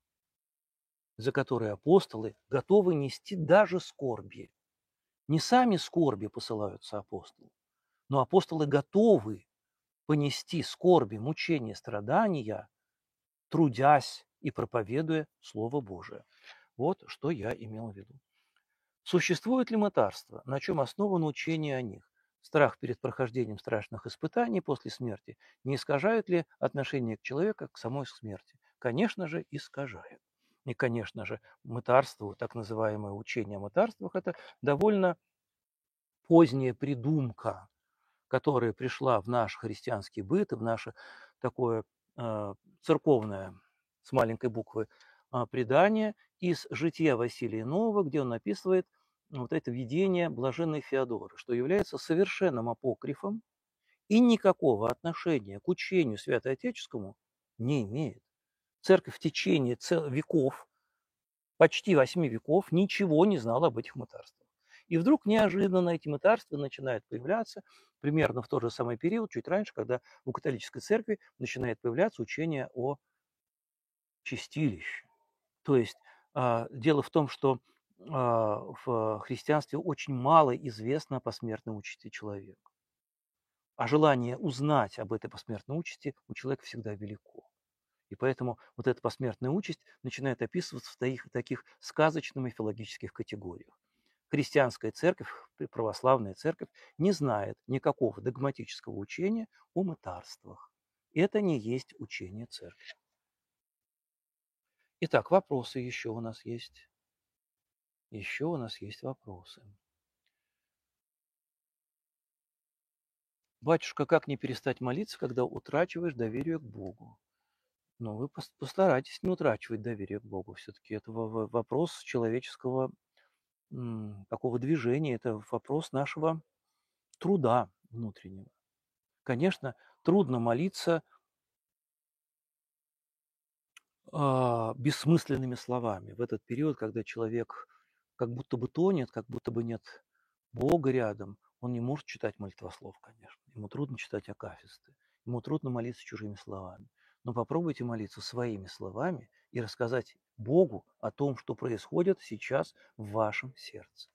за которые апостолы готовы нести даже скорби. Не сами скорби посылаются апостолу, но апостолы готовы понести скорби, мучения, страдания, трудясь и проповедуя Слово Божие. Вот что я имел в виду. Существует ли мытарство? На чем основано учение о них? страх перед прохождением страшных испытаний после смерти не искажают ли отношение к человеку к самой смерти? Конечно же, искажает. И, конечно же, мытарство, так называемое учение о мытарствах, это довольно поздняя придумка, которая пришла в наш христианский быт, в наше такое э, церковное, с маленькой буквы, э, предание из «Жития Василия Нового», где он описывает вот это видение блаженной Феодоры, что является совершенным апокрифом и никакого отношения к учению святоотеческому не имеет. Церковь в течение цел- веков, почти восьми веков, ничего не знала об этих мытарствах. И вдруг неожиданно эти мытарства начинают появляться примерно в тот же самый период, чуть раньше, когда у католической церкви начинает появляться учение о чистилище. То есть а, дело в том, что а, в христианстве очень мало известно о посмертной участи человека. А желание узнать об этой посмертной участи у человека всегда велико. И поэтому вот эта посмертная участь начинает описываться в таких, таких сказочно-мифологических категориях. Христианская церковь, православная церковь не знает никакого догматического учения о мытарствах. Это не есть учение церкви. Итак, вопросы еще у нас есть. Еще у нас есть вопросы. Батюшка, как не перестать молиться, когда утрачиваешь доверие к Богу? Ну, вы постарайтесь не утрачивать доверие к Богу. Все-таки это вопрос человеческого м, такого движения, это вопрос нашего труда внутреннего. Конечно, трудно молиться а, бессмысленными словами в этот период, когда человек как будто бы тонет, как будто бы нет Бога рядом. Он не может читать молитвослов, конечно. Ему трудно читать акафисты. Ему трудно молиться чужими словами. Но попробуйте молиться своими словами и рассказать Богу о том, что происходит сейчас в вашем сердце.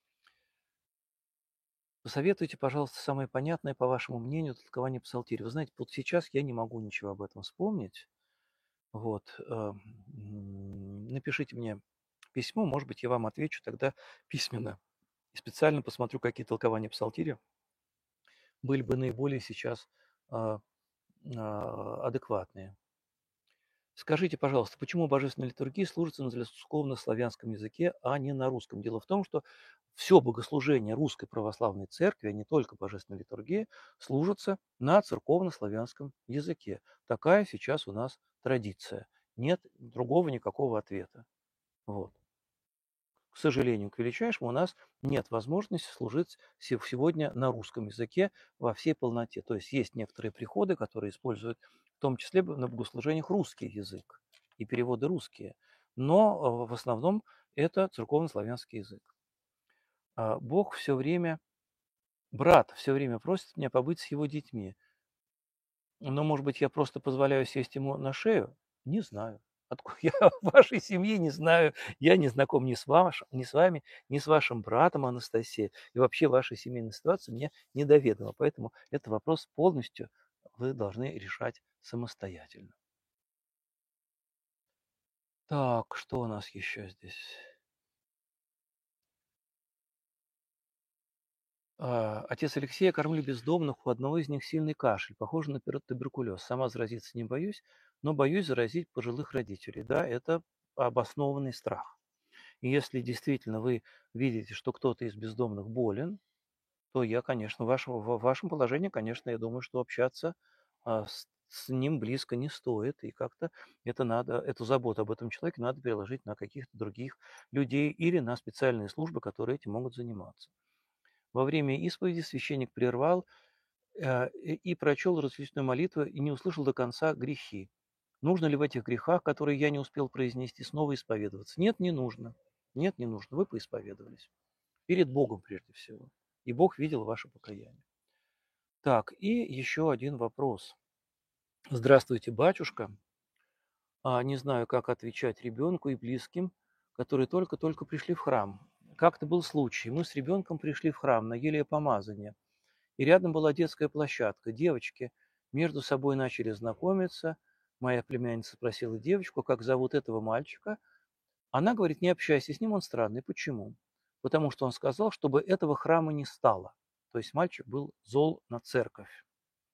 Посоветуйте, пожалуйста, самое понятное, по вашему мнению, толкование псалтиря. Вы знаете, вот сейчас я не могу ничего об этом вспомнить. Вот. э, м, Напишите мне письмо, может быть, я вам отвечу тогда письменно. И специально посмотрю, какие толкования псалтиря были бы наиболее сейчас а, а, адекватные. Скажите, пожалуйста, почему божественная литургия служится на церковно-славянском языке, а не на русском? Дело в том, что все богослужение Русской Православной Церкви, а не только божественная литургия, служится на церковно-славянском языке. Такая сейчас у нас традиция. Нет другого никакого ответа. Вот. К сожалению, к величайшему, у нас нет возможности служить сегодня на русском языке во всей полноте. То есть есть некоторые приходы, которые используют в том числе на богослужениях русский язык и переводы русские. Но в основном это церковно-славянский язык. Бог все время, брат все время просит меня побыть с его детьми. Но, может быть, я просто позволяю сесть ему на шею? Не знаю. Откуда я в вашей семье не знаю. Я не знаком ни с, ваш, ни с вами, ни с вашим братом Анастасией. И вообще ваша семейная ситуация мне недоведома. Поэтому этот вопрос полностью вы должны решать самостоятельно. Так, что у нас еще здесь? Отец Алексей, я кормлю бездомных, у одного из них сильный кашель, похоже на туберкулез. Сама заразиться не боюсь, но боюсь заразить пожилых родителей. Да, это обоснованный страх. И если действительно вы видите, что кто-то из бездомных болен, то я, конечно, в вашем, в вашем положении, конечно, я думаю, что общаться а, с, с ним близко не стоит. И как-то это надо, эту заботу об этом человеке надо переложить на каких-то других людей или на специальные службы, которые этим могут заниматься. Во время исповеди священник прервал э, и прочел различную молитву и не услышал до конца грехи. Нужно ли в этих грехах, которые я не успел произнести, снова исповедоваться? Нет, не нужно. Нет, не нужно. Вы поисповедовались. Перед Богом прежде всего. И Бог видел ваше покаяние. Так, и еще один вопрос. Здравствуйте, батюшка. А, не знаю, как отвечать ребенку и близким, которые только-только пришли в храм. Как-то был случай. Мы с ребенком пришли в храм на елее помазание. И рядом была детская площадка. Девочки между собой начали знакомиться. Моя племянница спросила девочку, как зовут этого мальчика. Она говорит, не общайся с ним, он странный. Почему? Потому что он сказал, чтобы этого храма не стало. То есть мальчик был зол на церковь.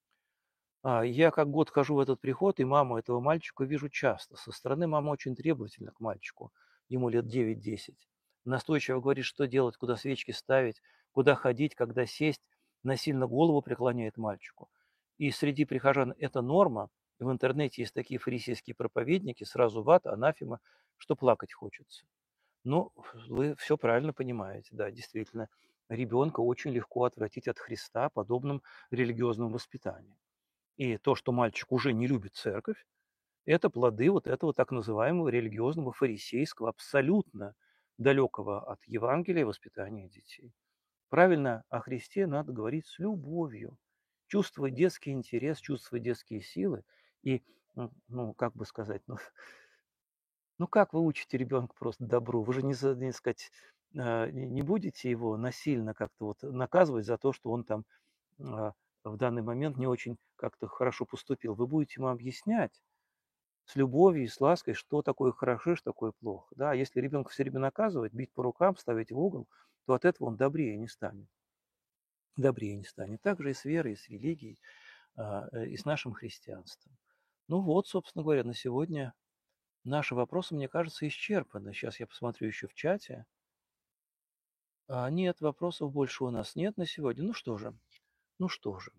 А, я как год хожу в этот приход, и маму этого мальчика вижу часто. Со стороны мама очень требовательна к мальчику, ему лет девять-десять. Настойчиво говорит, что делать, куда свечки ставить, куда ходить, когда сесть, насильно голову преклоняет мальчику. И среди прихожан это норма. В интернете есть такие фарисейские проповедники, сразу в ад, анафема, что плакать хочется. Ну, вы все правильно понимаете, да, действительно, ребенка очень легко отвратить от Христа подобным религиозным воспитанием. И то, что мальчик уже не любит церковь, это плоды вот этого так называемого религиозного фарисейского, абсолютно далекого от Евангелия воспитания детей. Правильно о Христе надо говорить с любовью, чувствовать детский интерес, чувствовать детские силы и, ну, ну, как бы сказать, ну, ну как вы учите ребенка просто добру? Вы же не, за- не сказать, э, не не будете его насильно как-то вот наказывать за то, что он там а, в данный момент не очень как-то хорошо поступил. Вы будете ему объяснять с любовью и с лаской, что такое хорошо, что такое плохо. Да? Если ребенка все время наказывать, бить по рукам, ставить в угол, то от этого он добрее не станет. Добрее не станет. Так же и с верой, и с религией, а, э, и с нашим христианством. Ну вот, собственно говоря, на сегодня наши вопросы, мне кажется, исчерпаны. Сейчас я посмотрю еще в чате. А, нет, вопросов больше у нас нет на сегодня. Ну что же, ну что же.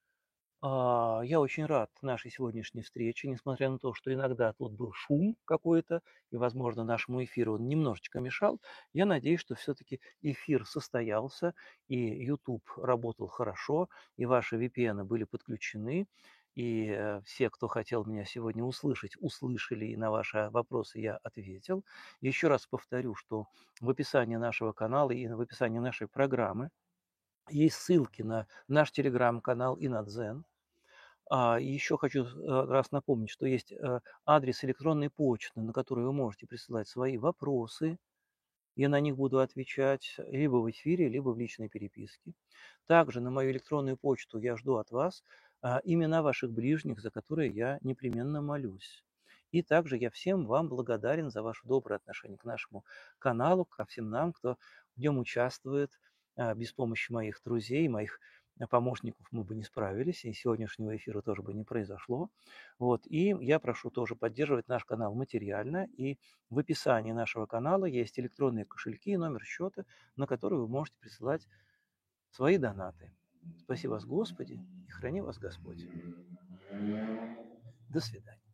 А, Я очень рад нашей сегодняшней встрече, несмотря на то, что иногда тут был шум какой-то, и, возможно, нашему эфиру он немножечко мешал. Я надеюсь, что все-таки эфир состоялся, и YouTube работал хорошо, и ваши ви пи эн были подключены, и э, все, кто хотел меня сегодня услышать, услышали, и на ваши вопросы я ответил. Еще раз повторю, что в описании нашего канала и в описании нашей программы есть ссылки на наш телеграм-канал и на Дзен. А, и еще хочу э, раз напомнить, что есть э, адрес электронной почты, на который вы можете присылать свои вопросы. Я на них буду отвечать либо в эфире, либо в личной переписке. Также на мою электронную почту я жду от вас а, имена ваших ближних, за которые я непременно молюсь. И также я всем вам благодарен за ваше доброе отношение к нашему каналу, ко всем нам, кто в нем участвует. А, Без помощи моих друзей, моих э, помощников мы бы не справились, и сегодняшнего эфира тоже бы не произошло. Вот. И я прошу тоже поддерживать наш канал материально. И в описании нашего канала есть электронные кошельки и номер счета, на который вы можете присылать свои донаты. Спаси вас, Господи, и храни вас Господь. До свидания.